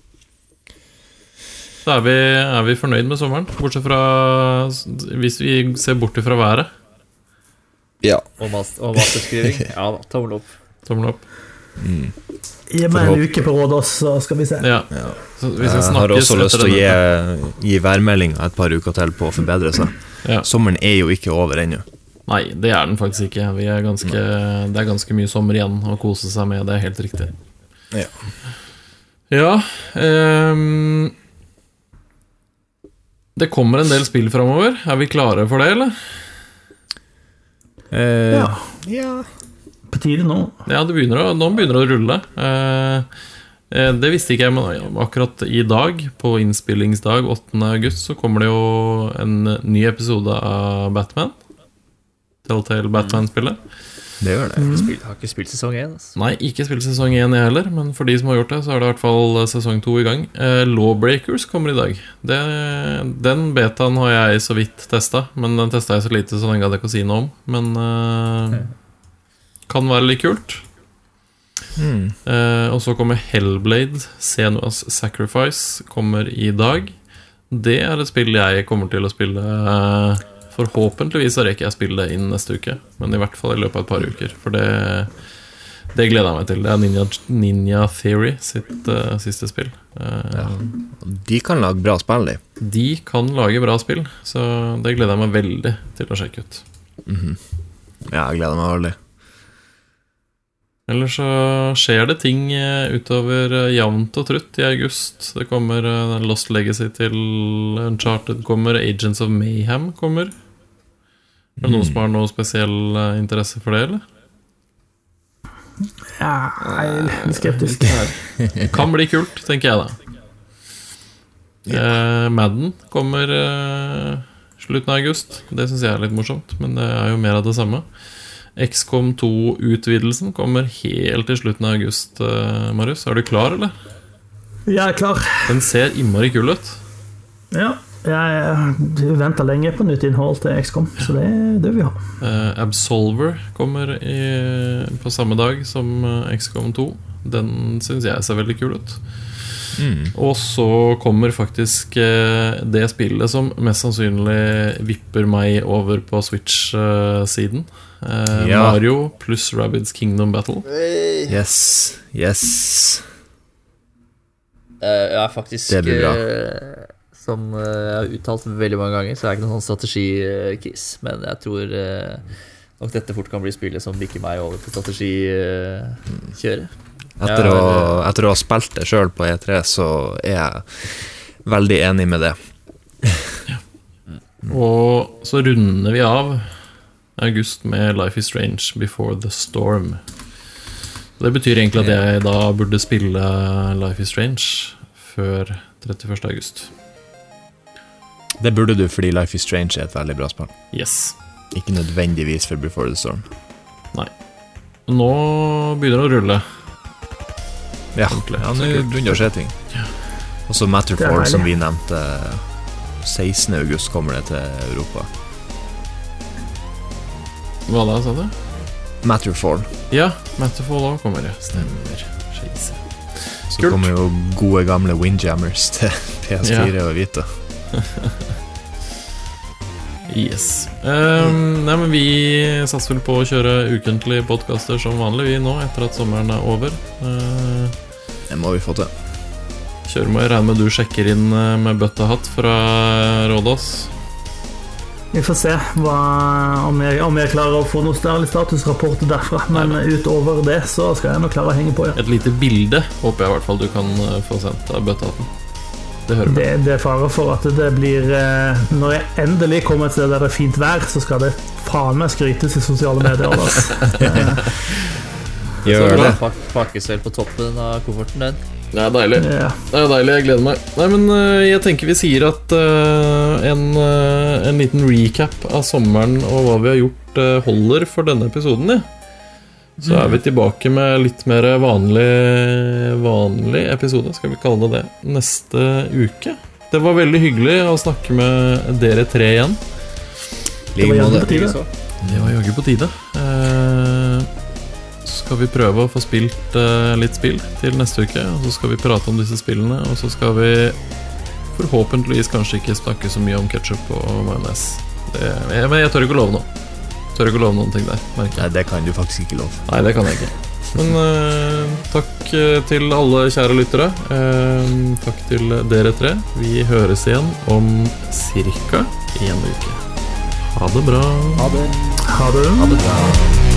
Så er vi, er vi fornøyd med sommeren, bortsett fra hvis vi ser bort fra været. Ja. Og, mas- og masterskriving. Ja da, tommel opp. Tommel opp. Mm. Gi meg en uke på Rådås, så skal vi se. Ja. Ja. Så vi skal Jeg har snakkes også lyst etter til å denne. gi, gi værmeldinga et par uker til på å forbedre seg. Ja. Sommeren er jo ikke over ennå. Nei, det er den faktisk ikke. Vi er ganske, det er ganske mye sommer igjen å kose seg med, det er helt riktig. Ja. Ja, ehm, det kommer en del spill fremover. Er vi klare for det, eller? Eh, Ja. ja. På tide nå. Ja, det begynner å, nå begynner det å rulle. Eh, eh, det visste ikke jeg, men akkurat i dag, på innspillingsdag åttende august, så kommer det jo en ny episode av Batman. Telltale Batman-spillet. Det gjør det. Spill, har ikke spilt sesong én. Altså. Nei, ikke spilt sesong én jeg heller, men for de som har gjort det, så er det i hvert fall sesong to i gang. Eh, Lawbreakers kommer i dag. Det, den betaen har jeg så vidt testet, men den testet jeg så lite, så den gadd jeg ikke å si noe om. Men eh, kan være litt kult. Mm. Eh, og så kommer Hellblade, Senua's Sacrifice, kommer i dag. Det er et spill jeg kommer til å spille. eh, Forhåpentligvis så rekker jeg spille det inn neste uke, men i hvert fall i løpet av et par uker. For det, det gleder jeg meg til. Det er Ninja, Ninja Theory sitt uh, siste spill. Uh, Ja. De kan lage bra spill, de. De kan lage bra spill, så det gleder jeg meg veldig til å sjekke ut. Mhm. Ja, jeg gleder meg veldig. Ellers så skjer det ting eh, utover eh, jevnt og trutt i august. Det kommer eh, Lost Legacy til Uncharted kommer, Agents of Mayhem kommer. Er det noen som har noe spesiell eh, interesse for det, eller? Ja, jeg er litt skeptisk. Kan bli kult, tenker jeg da. eh, Madden kommer eh, slutten av august. Det synes jeg er litt morsomt, men det er jo mer av det samme. X COM to-utvidelsen kommer helt til slutten av august, eh, Marius. Er du klar, eller? Jeg er klar. Den ser innmari kul ut. Ja, jeg venter lenge på nytt innhold til X COM, så det, det vil vi ha. eh, Absolver kommer i, på samme dag som eh, X COM to. Den synes jeg ser veldig kul ut. Mm. Og så kommer faktisk eh, det spillet som mest sannsynlig vipper meg over på Switch-siden. Eh, Ja. Mario pluss Rabbids Kingdom Battle. Yes. Yes. Eh, jeg er faktisk Det blir bra. eh, som eh, jeg har uttalt veldig mange ganger, så er jeg ikke noen sånn strategi-kiss. Men jeg tror eh, nok dette fort kan bli spillet som bikker meg over på strategikjøret. Etter, Ja, å, det- etter å ha spilt det selv på E tre, så er jeg veldig enig med det. Og så runder vi av august med Life is Strange Before the Storm. Det betyr egentlig at jeg da burde spille Life is Strange før trettiførste august. Det burde du, fordi Life is Strange er et veldig bra spill. Yes. Ikke nødvendigvis for Before the Storm. Nå begynner det å rulle. Ja, Ordentlig. ja det begynner å skje ting. Og så Matterfall, som vi nevnte, sekstende august kommer det til Europa. Hva da, sa du? Matterfall. Ja, Matterfall også kommer det. Stemmer. Scheisse. Så Kult. kommer jo gode gamle Windjammers til P S fire og Vita. Yes. Um, nei, men vi satser vel på å kjøre ukentlige podcaster som vanlig vi nå, etter at sommeren er over. Uh, Det må vi få til. kjører med, jeg regner med du sjekker inn uh, med bøttehatt fra Rådås. Vi får se hva, om, jeg, om jeg klarer å få noen større statusrapporter derfra. Men utover det så skal jeg nok klare å henge på, ja. Et lite bilde håper jeg i hvert fall du kan uh, få sendt av bøttehatten. Det hører Det, med. det er fare for at det blir eh, når jeg endelig kommer et sted der det er fint vær, så skal det faen meg skrytes i sosiale medier. Altså. Gjør det. Pak pakkes vel på toppen av kofferten den. Det er deilig. Ja. Det er deilig, jeg gleder meg. Nei, men uh, jeg tenker vi sier at uh, en, uh, en liten recap av sommeren og hva vi har gjort uh, holder for denne episoden, ja. Så er vi tilbake med litt mer vanlig, vanlig episode, skal vi kalle det det, neste uke. Det var veldig hyggelig å snakke med dere tre igjen. Det var jævlig på tide. Det var jaggu på tide. Eh, så skal vi prøve å få spilt eh, litt spill til neste uke, og så skal vi prate om disse spillene, og så skal vi forhåpentligvis kanskje ikke snakke så mye om ketchup og majones. Det, jeg, men jeg tør ikke love noe. Tør ikke love noen ting der, merker jeg. Nei, det kan du faktisk ikke love. Nei, det kan jeg ikke. Men eh, takk eh, til alle kjære lyttere. Eh, takk til dere tre. Vi høres igjen om cirka en uke. Ha det bra. Ha det. Ha det. Ha det bra.